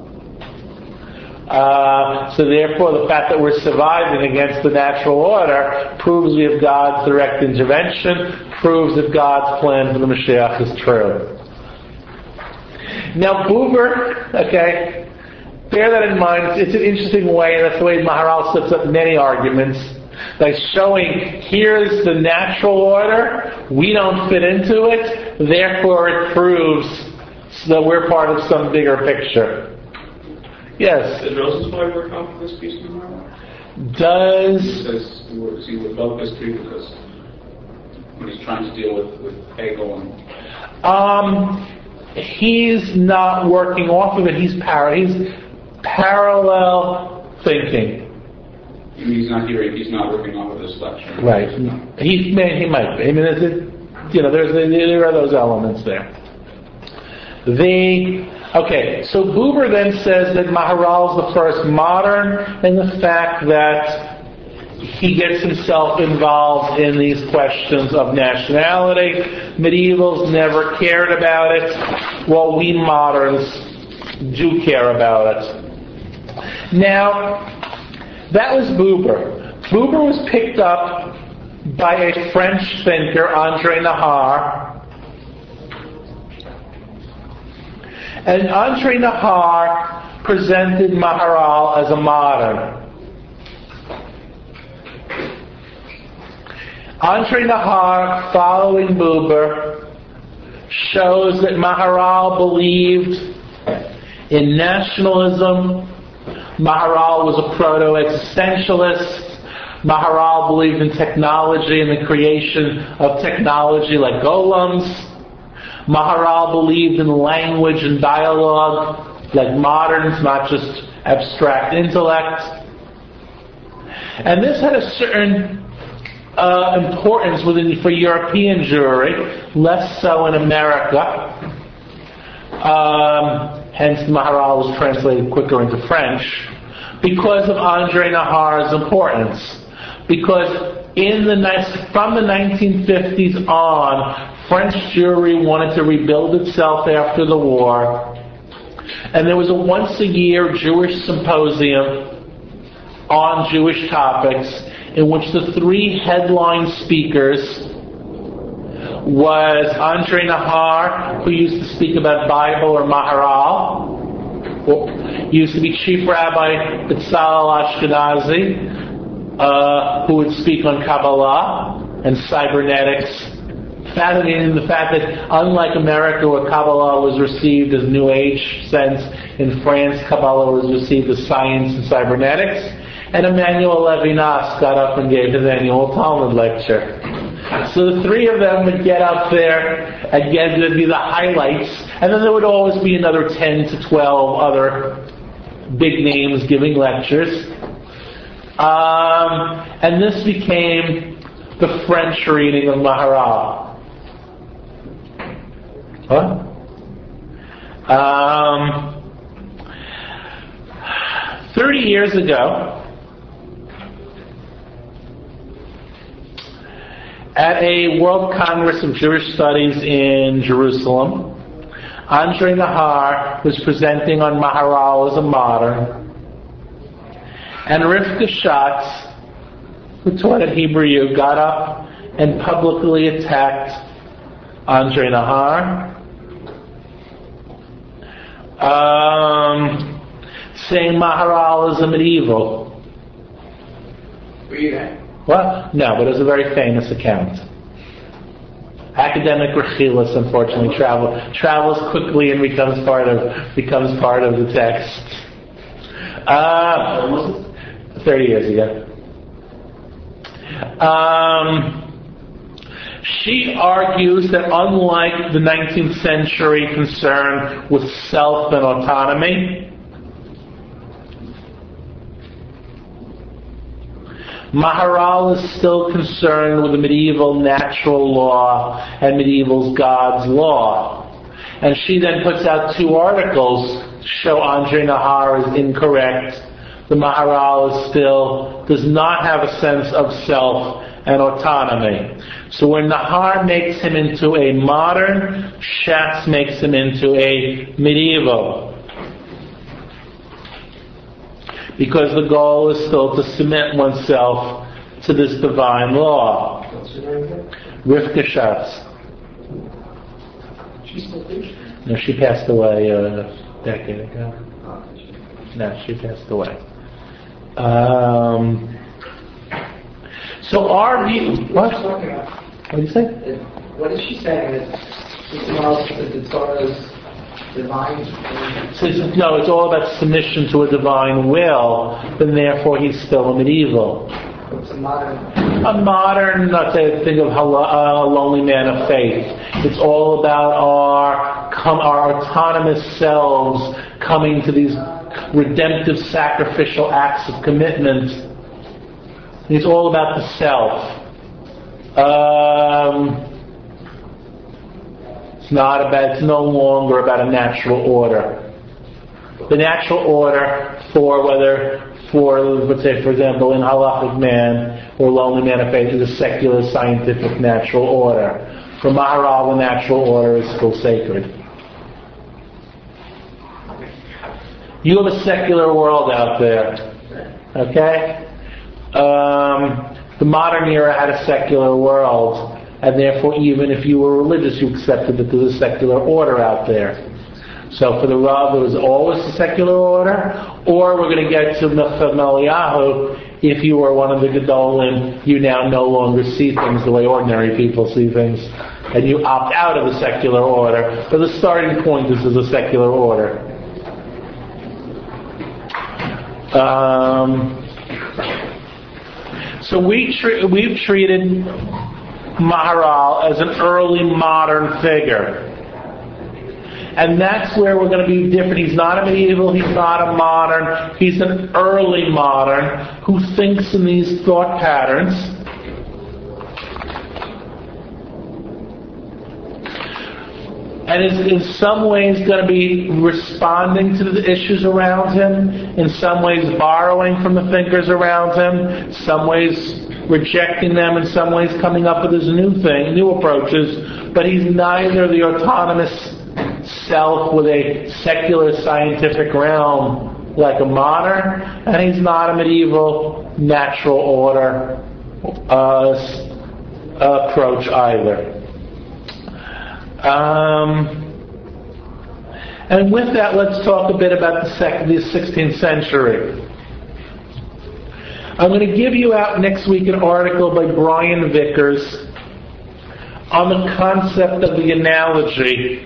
Uh, so therefore, the fact that we're surviving against the natural order proves we have God's direct intervention, proves that God's plan for the Mashiach is true. Now, Buber, okay, bear that in mind. It's an interesting way, and that's the way Maharal sets up many arguments, by showing here's the natural order, we don't fit into it, therefore it proves that we're part of some bigger picture. Yes? Did Rosenzweig work off this piece of Maharal? Does... He says he works, he would love this too because when he's trying to deal with, with Hegel and... Um, he's not working off of it, he's, para- he's parallel thinking. He's not here. He's not working off of this lecture. Right. He may. He might be. I mean, it's, it, you know, there's there are those elements there. The okay. So Buber then says that Maharal is the first modern in the fact that he gets himself involved in these questions of nationality. Medievals never cared about it, while we moderns do care about it. Now. That was Buber. Buber was picked up by a French thinker, André Nahar. And André Nahar presented Maharal as a modern. André Nahar, following Buber, shows that Maharal believed in nationalism. Maharal was a proto-existentialist. Maharal believed in technology and the creation of technology like golems. Maharal believed in language and dialogue like moderns, not just abstract intellect. And this had a certain uh, importance within for European Jewry, less so in America. Um, hence Maharal was translated quicker into French, because of André Nahar's importance. Because in the from the nineteen fifties on, French Jewry wanted to rebuild itself after the war, and there was a once a year Jewish symposium on Jewish topics in which the three headline speakers was André Nahar, who used to speak about Bible or Maharal, who used to be Chief Rabbi Betzalel Ashkenazi, uh, who would speak on Kabbalah and cybernetics, fascinating the fact that unlike America where Kabbalah was received as New Age sense, in France Kabbalah was received as science and cybernetics, and Emmanuel Levinas got up and gave his annual Talmud lecture. So the three of them would get up there, and again, there'd be the highlights, and then there would always be another ten to twelve other big names giving lectures. Um, and this became the French reading of Maharal. What? Um, Thirty years ago, at a World Congress of Jewish Studies in Jerusalem, André Nahar was presenting on Maharal as a modern, and Rivka Schatz, who taught at Hebrew U, got up and publicly attacked André Nahar, um, saying Maharal is a medieval. Were you there? What? No, but it was a very famous account. Academic rechilas, unfortunately, travel travels quickly and becomes part of becomes part of the text. Uh, Thirty years ago. Um, she argues that unlike the nineteenth century concern with self and autonomy, Maharal is still concerned with the medieval natural law and medieval God's law. And she then puts out two articles to show André Nahar is incorrect. The Maharal is still, does not have a sense of self and autonomy. So where Nahar makes him into a modern, Schatz makes him into a medieval. Because the goal is still to submit oneself to this divine law. What's your name? Rivka Schatz. She's still there. No, she passed away a decade ago. No, she passed away. Um, so our view, what? What do you say? What is she saying? That the Torah is divine? So it's, no, it's all about submission to a divine will, then therefore he's still a medieval. It's a modern. A modern, let's say, think of a lonely man of faith. It's all about our come, our autonomous selves coming to these redemptive, sacrificial acts of commitment. It's all about the self. Um, it's not about. It's no longer about a natural order. The natural order for whether. For, let's say, for example, in halachic man or lonely man of faith is a secular, scientific, natural order. For Maharal, the natural order is still sacred. You have a secular world out there, okay? Um, the modern era had a secular world, and therefore, even if you were religious, you accepted that there's a secular order out there. So for the Rav, there was always a secular order, or we're going to get to Milchad Eliyahu, if you were one of the Gedolim, you now no longer see things the way ordinary people see things, and you opt out of the secular order. But the starting point is, is a secular order. Um, so we tre- we've treated Maharal as an early modern figure. And that's where we're going to be different. He's not a medieval, he's not a modern, he's an early modern who thinks in these thought patterns. And is in some ways going to be responding to the issues around him, in some ways borrowing from the thinkers around him, some ways rejecting them, in some ways coming up with his new thing, new approaches, but he's neither the autonomous self with a secular scientific realm like a modern, and he's not a medieval natural order uh, approach either. Um, and with that, let's talk a bit about the, sec- the sixteenth century. I'm going to give you out next week an article by Brian Vickers on the concept of the analogy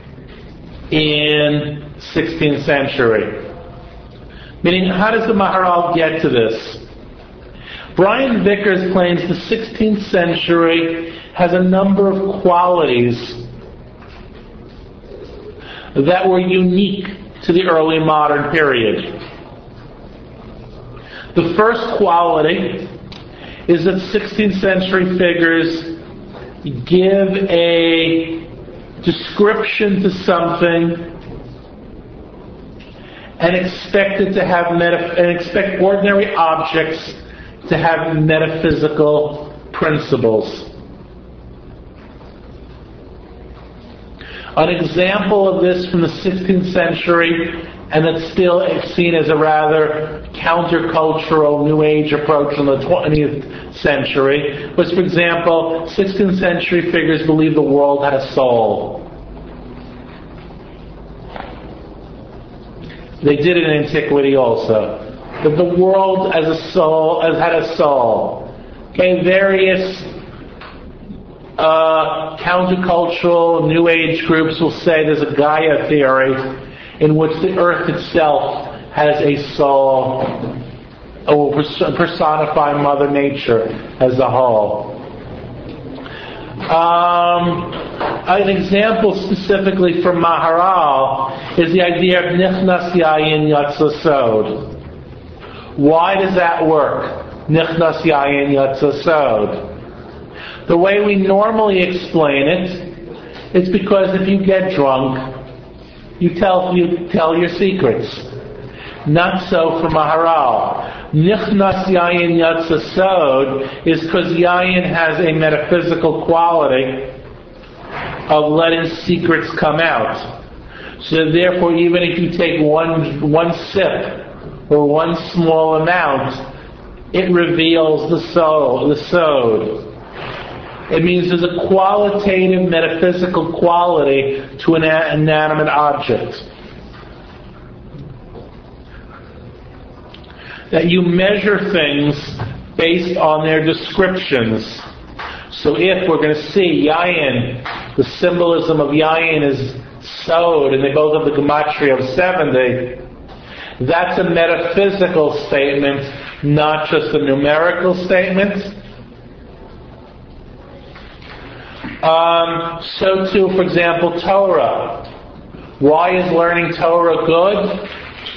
in sixteenth century. Meaning, how does the Maharal get to this? Brian Vickers claims the sixteenth century has a number of qualities that were unique to the early modern period. The first quality is that sixteenth century figures give a description to something and expect it to have meta- and expect ordinary objects to have metaphysical principles. An example of this from the sixteenth century, and it's still seen as a rather countercultural New Age approach in the twentieth century, was, for example, sixteenth century figures believed the world had a soul. They did it in antiquity also. That the world as a soul, as had a soul. Okay, various uh, countercultural New Age groups will say there's a Gaia theory in which the earth itself has a soul, or personify Mother Nature as a whole. Um, an example specifically from Maharal is the idea of Nichnas Yayin Yatsa Sod. Why does that work? Nichnas Yayin Yatsa Sod. The way we normally explain it, it's because if you get drunk, you tell you tell your secrets. Not so for Maharal. Nichnas Yayin Yatsa Sod is because Yayin has a metaphysical quality of letting secrets come out. So therefore, even if you take one one sip or one small amount, it reveals the soul, the Sod. It means there's a qualitative metaphysical quality to an inanimate object. That you measure things based on their descriptions. So if we're going to see Yayin, the symbolism of Yayin is Sod, and they both have the gematria of seventy, that's a metaphysical statement, not just a numerical statement. Um, so too, for example, Torah. Why is learning Torah good?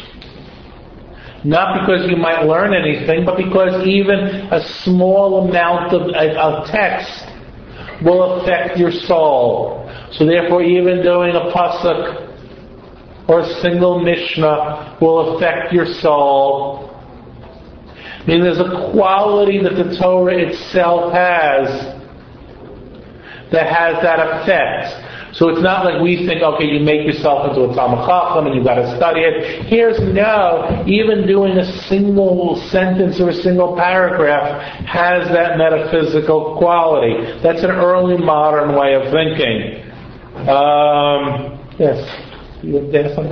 Not because you might learn anything, but because even a small amount of, of text will affect your soul. So therefore, even doing a pasuk or a single mishnah will affect your soul. I mean, there's a quality that the Torah itself has that has that effect. So it's not like we think, okay, you make yourself into a Talmid Chacham and you've got to study it. Here's no, even doing a single sentence or a single paragraph has that metaphysical quality. That's an early modern way of thinking. Um, yes? You would say something?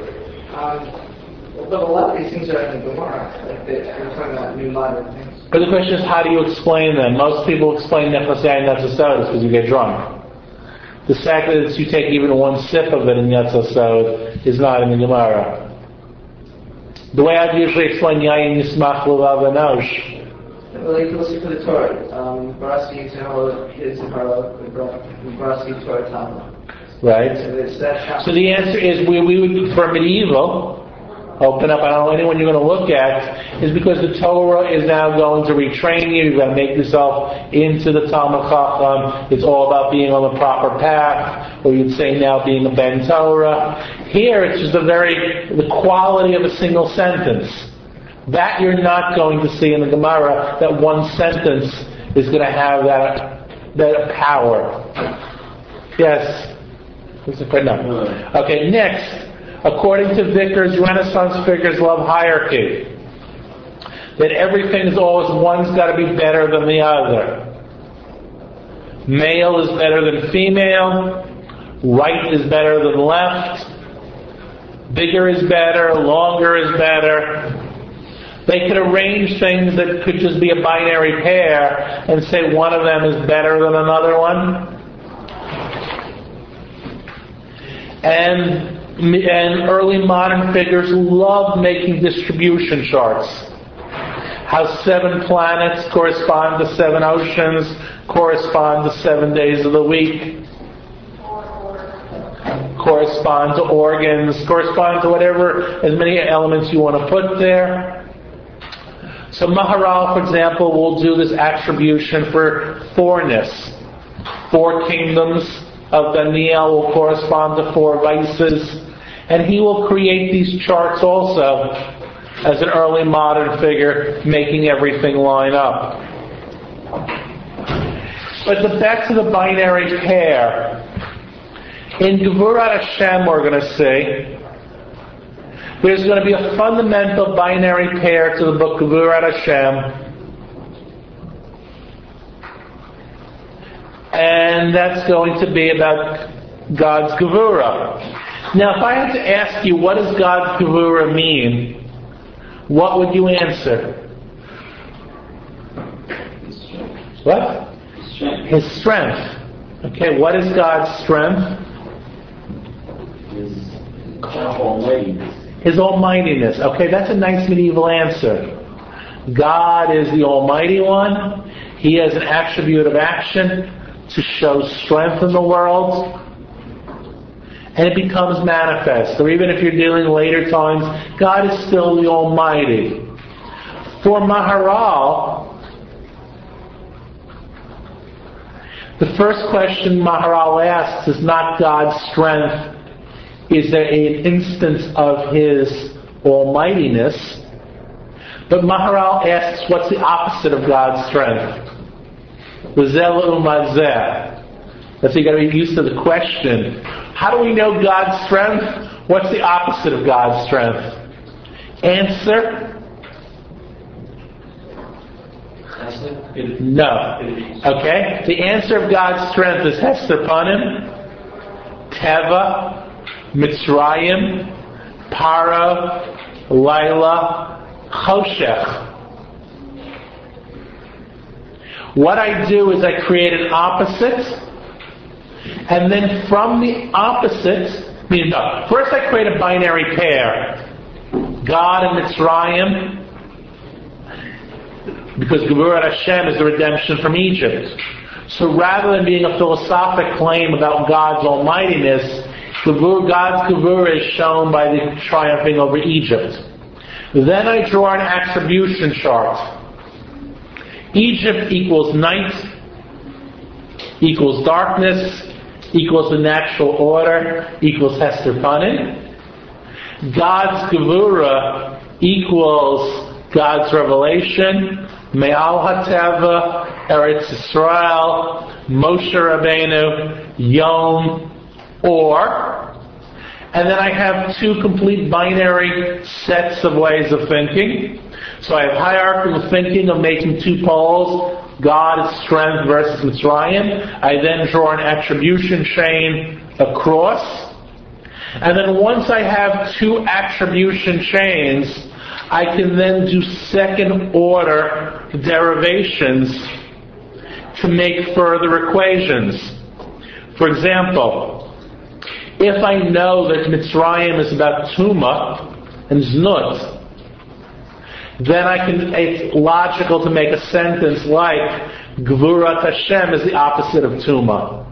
Um, but a lot of these things are in the Gemara. Like the, you're talking about new modern things. But the question is, how do you explain them? Most people explain Nechnas Yayin Yatsa Sod because you get drunk. The fact that you take even one sip of it in Yatsa Sod is not in the Gemara. The way I'd usually explain Yayin Yismach L'Vav Enosh. Like, let's look for the Torah. Um, Barasi Tehora, his Tehora, Barasi Torah Tama. Right. So, it's that so the answer is, we, we would, for medieval, open up, I don't know anyone you're going to look at, is because the Torah is now going to retrain you. You've got to make yourself into the Talmid Chacham. It's all about being on the proper path, or you'd say now being a Ben Torah. Here, it's just a very, the quality of a single sentence. That you're not going to see in the Gemara, that one sentence is going to have that, that power. Yes? No. Okay, next. According to Vickers, Renaissance figures love hierarchy. That everything is always, one's got to be better than the other. Male is better than female. Right is better than left. Bigger is better. Longer is better. They could arrange things that could just be a binary pair and say one of them is better than another one. And And early modern figures love making distribution charts. How seven planets correspond to seven oceans, correspond to seven days of the week, correspond to organs, correspond to whatever, as many elements you want to put there. So Maharal, for example, will do this attribution for fourness. Four kingdoms of Daniel will correspond to four vices. And he will create these charts also as an early modern figure, making everything line up. But the, back to the binary pair. In Gevurat Hashem, we're going to see, there's going to be a fundamental binary pair to the book Gevurat Hashem. And that's going to be about God's Gevurah. Now, if I had to ask you, what does God's Gevurah mean? What would you answer? What? His strength. Okay, what is God's strength? His almightiness. His almightiness. Okay, that's a nice medieval answer. God is the Almighty One. He has an attribute of action to show strength in the world. And it becomes manifest. Or even if you're dealing later times, God is still the Almighty. For Maharal, the first question Maharal asks is not God's strength. Is there an instance of His almightiness? But Maharal asks, what's the opposite of God's strength? V'zeh le'umad zeh. That's you got to be used to the question. How do we know God's strength? What's the opposite of God's strength? Answer? No. Okay? The answer of God's strength is Hester Panim, Teva, Mitzrayim, Para, Laila, Choshech. What I do is I create an opposite, and then from the opposite, meaning, no, first I create a binary pair, God and Mitzrayim, because Gevurat Hashem is the redemption from Egypt. So rather than being a philosophic claim about God's almightiness, God's Gevurah is shown by the triumphing over Egypt. Then I draw an attribution chart. Egypt equals night, equals darkness, equals the natural order, equals Hester Panim. God's Gevurah equals God's revelation, Me'al HaTeva, Eretz Yisrael, Moshe Rabbeinu, Yom, or, and then I have two complete binary sets of ways of thinking. So I have hierarchical thinking of making two poles, God's strength versus Mitzrayim. I then draw an attribution chain across. And then once I have two attribution chains, I can then do second order derivations to make further equations. For example, if I know that Mitzrayim is about Tumah and Znut, then I can, it's logical to make a sentence like Gevurat Hashem is the opposite of Tumah.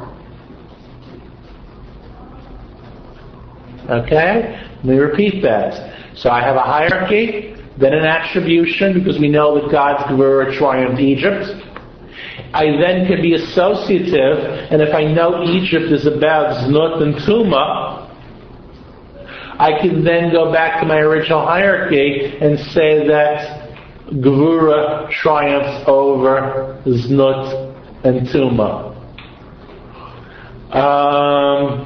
Okay? Let me repeat that. So I have a hierarchy, then an attribution, because we know that God's Gevurah triumphed Egypt. I then can be associative, and if I know Egypt is about Znut and Tumah, I can then go back to my original hierarchy and say that Gevurah triumphs over Znut and Tumah. Um,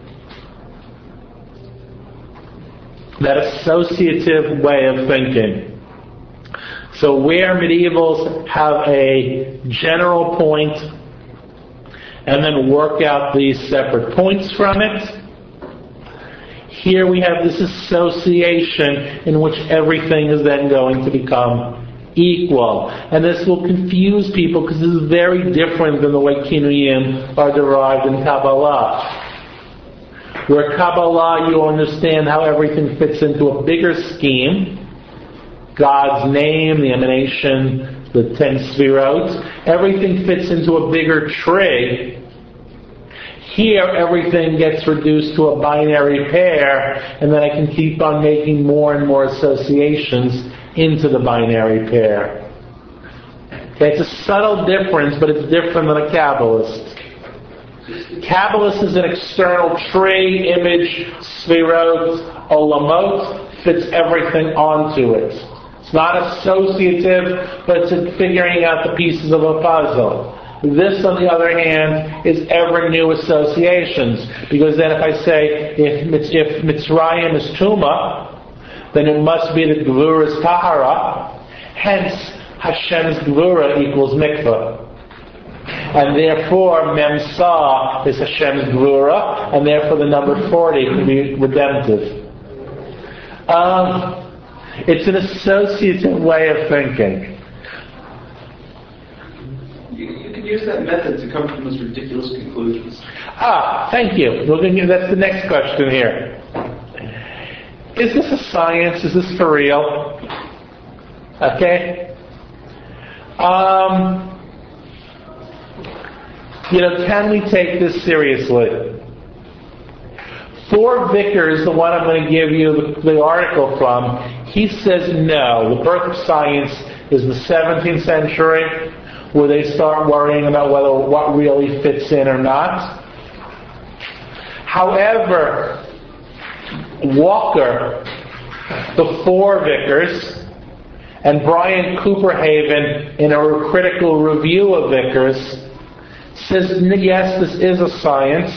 that associative way of thinking. So where medievals have a general point and then work out these separate points from it, here we have this association in which everything is then going to become equal. And this will confuse people because this is very different than the way Kinuyim are derived in Kabbalah. Where Kabbalah, you understand how everything fits into a bigger scheme. God's name, the emanation, the ten sfirot, everything fits into a bigger tree. Here, everything gets reduced to a binary pair, and then I can keep on making more and more associations into the binary pair. Okay, it's a subtle difference, but it's different than a Kabbalist. Kabbalist is an external tree, image, sfirot, olamot, fits everything onto it. It's not associative, but it's figuring out the pieces of a puzzle. This, on the other hand, is ever new associations. Because then if I say, if, if Mitzrayim is Tumah, then it must be that Gevurah is Tahara. Hence, Hashem's Gevurah equals Mikvah. And therefore, Memsa is Hashem's Gevurah, and therefore the number forty can be redemptive. Um, it's an associative way of thinking. You, you can use that method to come to those ridiculous conclusions. Ah, thank you. We're going to, that's the next question here. Is this a science? Is this for real? Okay. Um, you know, can we take this seriously? For Vickers, the one I'm going to give you the, the article from, he says no. The birth of science is the seventeenth century, where they start worrying about whether what really fits in or not. However, Walker, before Vickers, And Brian Cooperhaven, in a critical review of Vickers, says, yes, this is a science,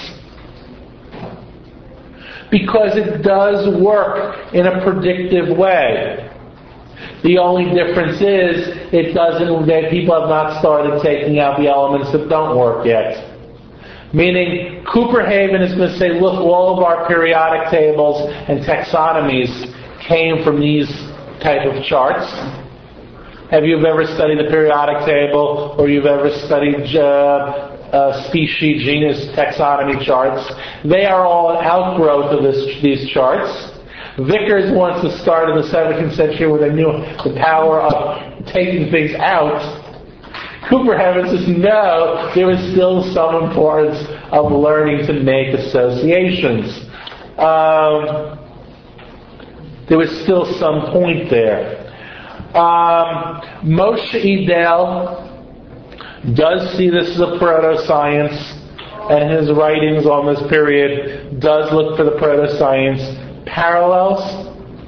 because it does work in a predictive way. The only difference is, it doesn't, that people have not started taking out the elements that don't work yet. Meaning, Cooperhaven is going to say, look, all of our periodic tables and taxonomies came from these type of charts. Have you ever studied the periodic table, or you've ever studied uh, uh, species, genus, taxonomy charts? They are all an outgrowth of this, these charts. Vickers wants to start in the seventeenth century where they knew the power of taking things out. Cooperhaven says, no, there is still some importance of learning to make associations. Um, there was still some point there. Um, Moshe Idel does see this as a proto-science, and his writings on this period does look for the proto-science parallels.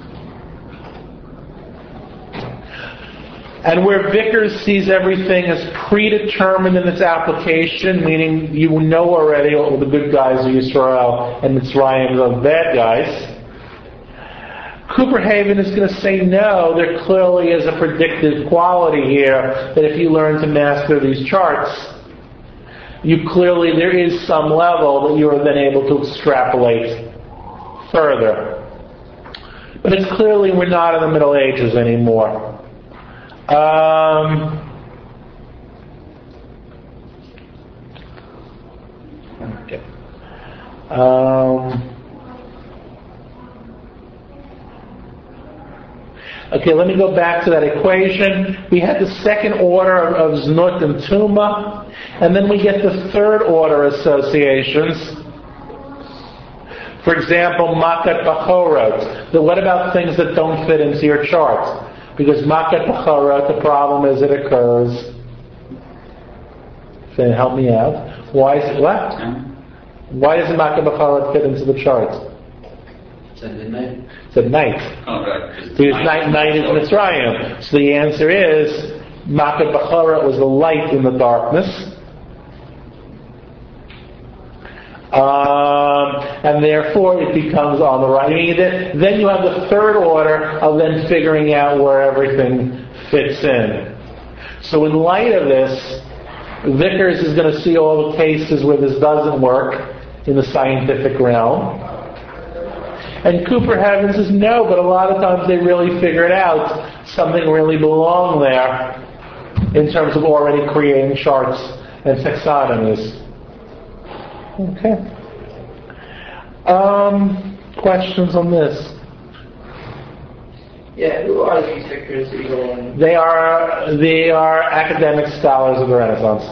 And where Vickers sees everything as predetermined in its application, meaning you know already all the good guys of Israel and Mitzrayim are the bad guys, Cooperhaven is going to say, no, there clearly is a predictive quality here, that if you learn to master these charts, you clearly, there is some level that you are then able to extrapolate further. But it's clearly we're not in the Middle Ages anymore. Um, okay. Um, okay, let me go back to that equation. We had the second order of, of Znut and Tuma, and then we get the third order associations. For example, Makat Bachorot. What about things that don't fit into your chart? Because Makat Bachorot, the problem is it occurs. Can you help me out? Why is it what? Why doesn't Makat Bachorot fit into the chart? It's at midnight. It's at night. Oh, right. Because night, night is Mitzrayim. So the answer is Makat Bachorot was the light in the darkness. Um, and therefore it becomes on the right. I mean, then you have the third order of then figuring out where everything fits in. So in light of this, Vickers is going to see all the cases where this doesn't work in the scientific realm. And Cooperhaven says, no, but a lot of times they really figured out something really belonged there in terms of already creating charts and taxonomies. Okay. Um, questions on this? Yeah, who are these Vickers, Idel, and... They are they are academic scholars of the Renaissance.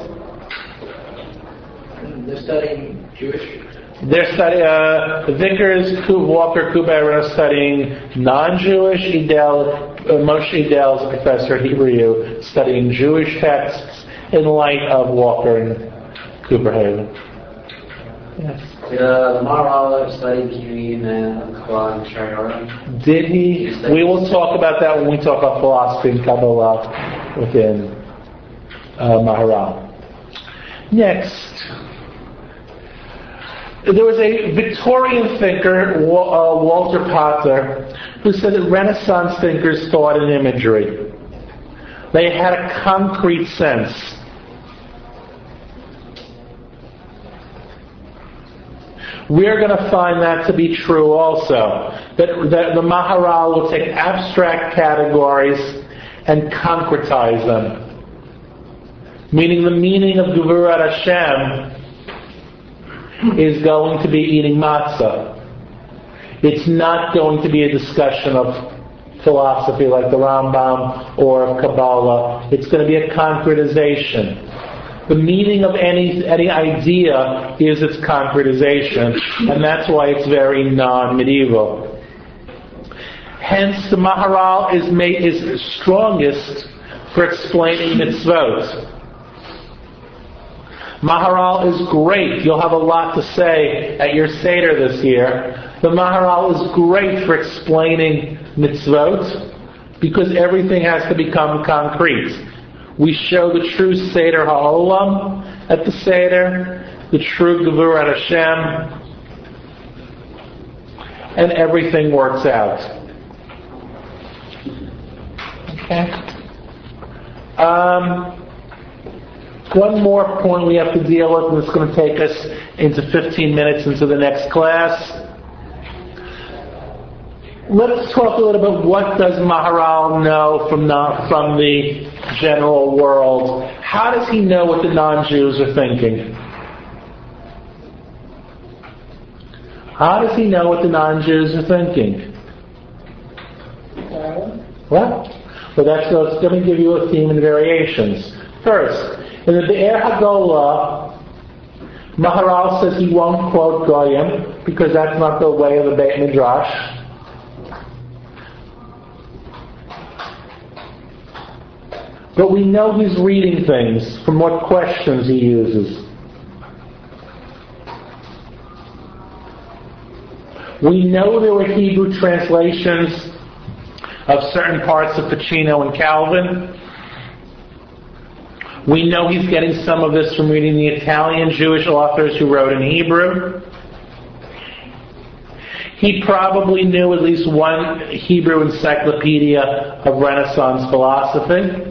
They're studying Jewish. They're studying uh, Vickers, Walker, Kuber are studying non-Jewish. Idel, uh, Moshe Idel is a professor at Hebrew, studying Jewish texts in light of Walker and Cooperhaven. Yes. Did uh, the Maharal study between uh, Kabbalah and Shari'ah? Did he? We will talk about that when we talk about philosophy and Kabbalah within uh, Maharal. Next, there was a Victorian thinker, uh, Walter Potter, who said that Renaissance thinkers thought in imagery. They had a concrete sense. We're going to find that to be true also. That, that the Maharal will take abstract categories and concretize them. Meaning the meaning of Gevurat Hashem is going to be eating matzah. It's not going to be a discussion of philosophy like the Rambam or of Kabbalah. It's going to be a concretization. The meaning of any any idea is its concretization, and that's why it's very non-medieval. Hence, the Maharal is made is strongest for explaining mitzvot. Maharal is great. You'll have a lot to say at your Seder this year. The Maharal is great for explaining mitzvot, because everything has to become concrete. We show the true Seder HaOlam at the Seder, the true Gevurat Hashem, and everything works out. Okay. Um, one more point we have to deal with, and it's going to take us into fifteen minutes into the next class. Let's talk a little bit, what does Maharal know from the, from the general world? How does he know what the non-Jews are thinking? How does he know what the non-Jews are thinking? What? Well, that's, so it's going to give you a theme and variations. First, in the Be'er HaGolah, Maharal says he won't quote Goyim because that's not the way of the Beit Midrash. But we know he's reading things from what questions he uses. We know there were Hebrew translations of certain parts of Ficino and Calvin. We know he's getting some of this from reading the Italian Jewish authors who wrote in Hebrew. He probably knew at least one Hebrew encyclopedia of Renaissance philosophy.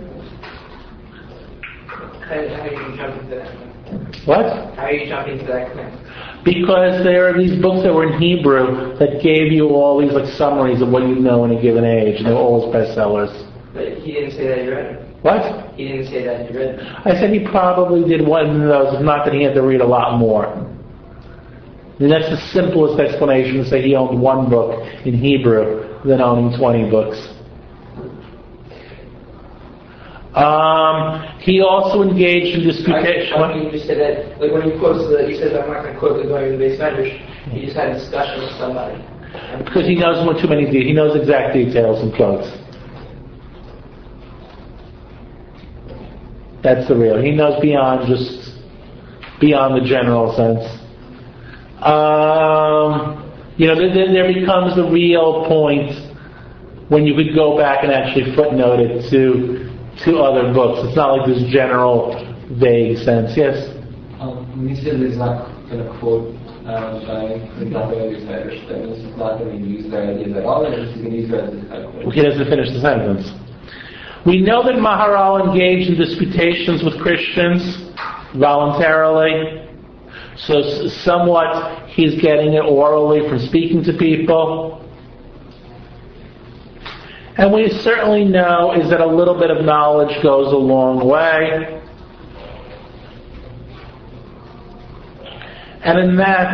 How, how are you jumping to that? What? How are you jumping to that claim? Because there are these books that were in Hebrew that gave you all these like summaries of what you know in a given age, and they were always bestsellers. But he didn't say that he read it. What? He didn't say that he read it. I said he probably did one of those, not that he had to read a lot more. And that's the simplest explanation, to say he owned one book in Hebrew than owning twenty books. Um, he also engaged in disputation. Why don't you just say that, like when he quotes the, he says, I'm not going to quote the Goyim the base Medrash, he just had a discussion with somebody. Because he knows too many details. He knows exact details and quotes. That's the real. He knows beyond just, beyond the general sense. Um, you know, then there becomes the real point when you could go back and actually footnote it to to other books. It's not like this general, vague sense. Yes? Um, when he says he's not going to quote um, by the Irish Irish things, he's not going to use their ideas at all, he's going to use their ideas as Well, he doesn't finish the sentence. We know that Maharal engaged in disputations with Christians voluntarily. So somewhat he's getting it orally from speaking to people. And we certainly know is that a little bit of knowledge goes a long way. And in that,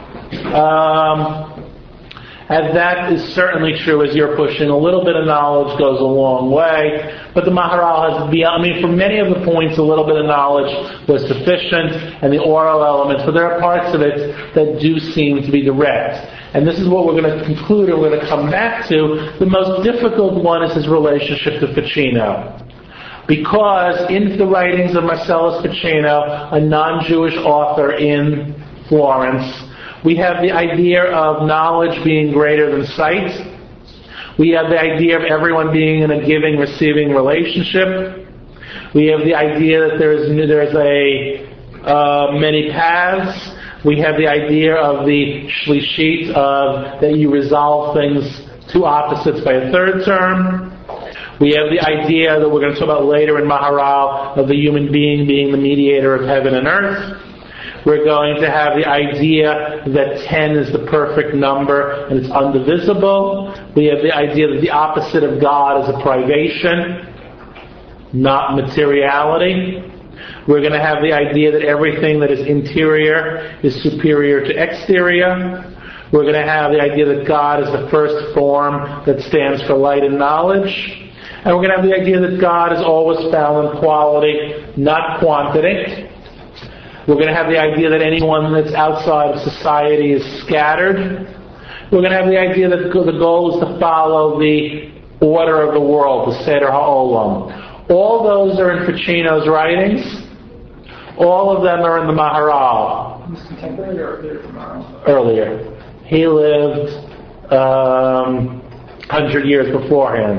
um, and that is certainly true as you're pushing. A little bit of knowledge goes a long way. But the Maharal has beyond, I mean, for many of the points, a little bit of knowledge was sufficient, and the oral elements, but there are parts of it that do seem to be direct. And this is what we're going to conclude, and we're going to come back to. The most difficult one is his relationship to Ficino. Because in the writings of Marcellus Ficino, a non-Jewish author in Florence, we have the idea of knowledge being greater than sight. We have the idea of everyone being in a giving-receiving relationship. We have the idea that there's there's a uh, many paths. We have the idea of the shlishit, of that you resolve things to opposites by a third term. We have the idea that we're going to talk about later in Maharal of the human being being the mediator of heaven and earth. We're going to have the idea that ten is the perfect number and it's undivisible. We have the idea that the opposite of God is a privation, not materiality. We're going to have the idea that everything that is interior is superior to exterior. We're going to have the idea that God is the first form that stands for light and knowledge. And we're going to have the idea that God is always found in quality, not quantity. We're going to have the idea that anyone that's outside of society is scattered. We're going to have the idea that the goal is to follow the order of the world, the Seder HaOlam. All those are in Ficino's writings. All of them are in the Maharal. He's contemporary or earlier from Maharal? Earlier. He lived um, one hundred years beforehand.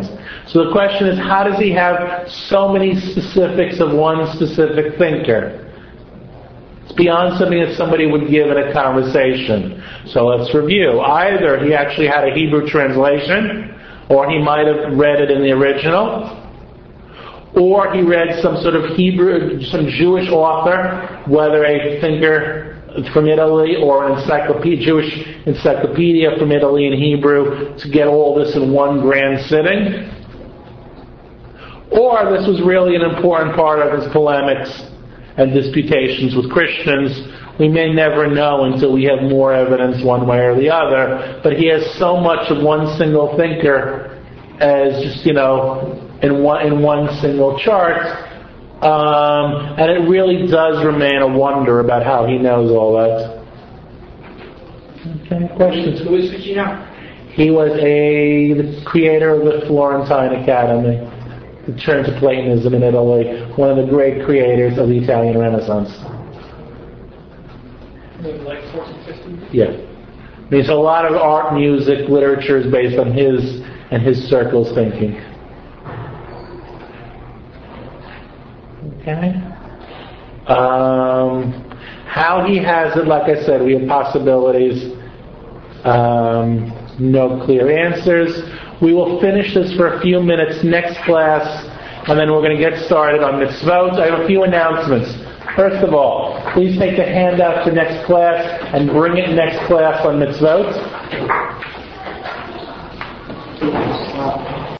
So the question is, how does he have so many specifics of one specific thinker? It's beyond something that somebody would give in a conversation. So let's review. Either he actually had a Hebrew translation, or he might have read it in the original, or he read some sort of Hebrew, some Jewish author, whether a thinker from Italy or an encyclopedia, Jewish encyclopedia from Italy in Hebrew, to get all this in one grand sitting. Or this was really an important part of his polemics and disputations with Christians. We may never know until we have more evidence one way or the other, but he has so much of one single thinker as just, you know, in one, in one single chart, um, and it really does remain a wonder about how he knows all that. Okay, questions? Who is Ficino? He was a the creator of the Florentine Academy, the turn to Platonism in Italy, one of the great creators of the Italian Renaissance. Like fourteen fifteen? Yeah. Means a lot of art, music, literature is based on his and his circle's thinking. Okay. Um, how he has it, like I said, we have possibilities. Um, no clear answers. We will finish this for a few minutes next class, and then we're going to get started on mitzvot. I have a few announcements. First of all, please take the handout for next class and bring it next class on mitzvot.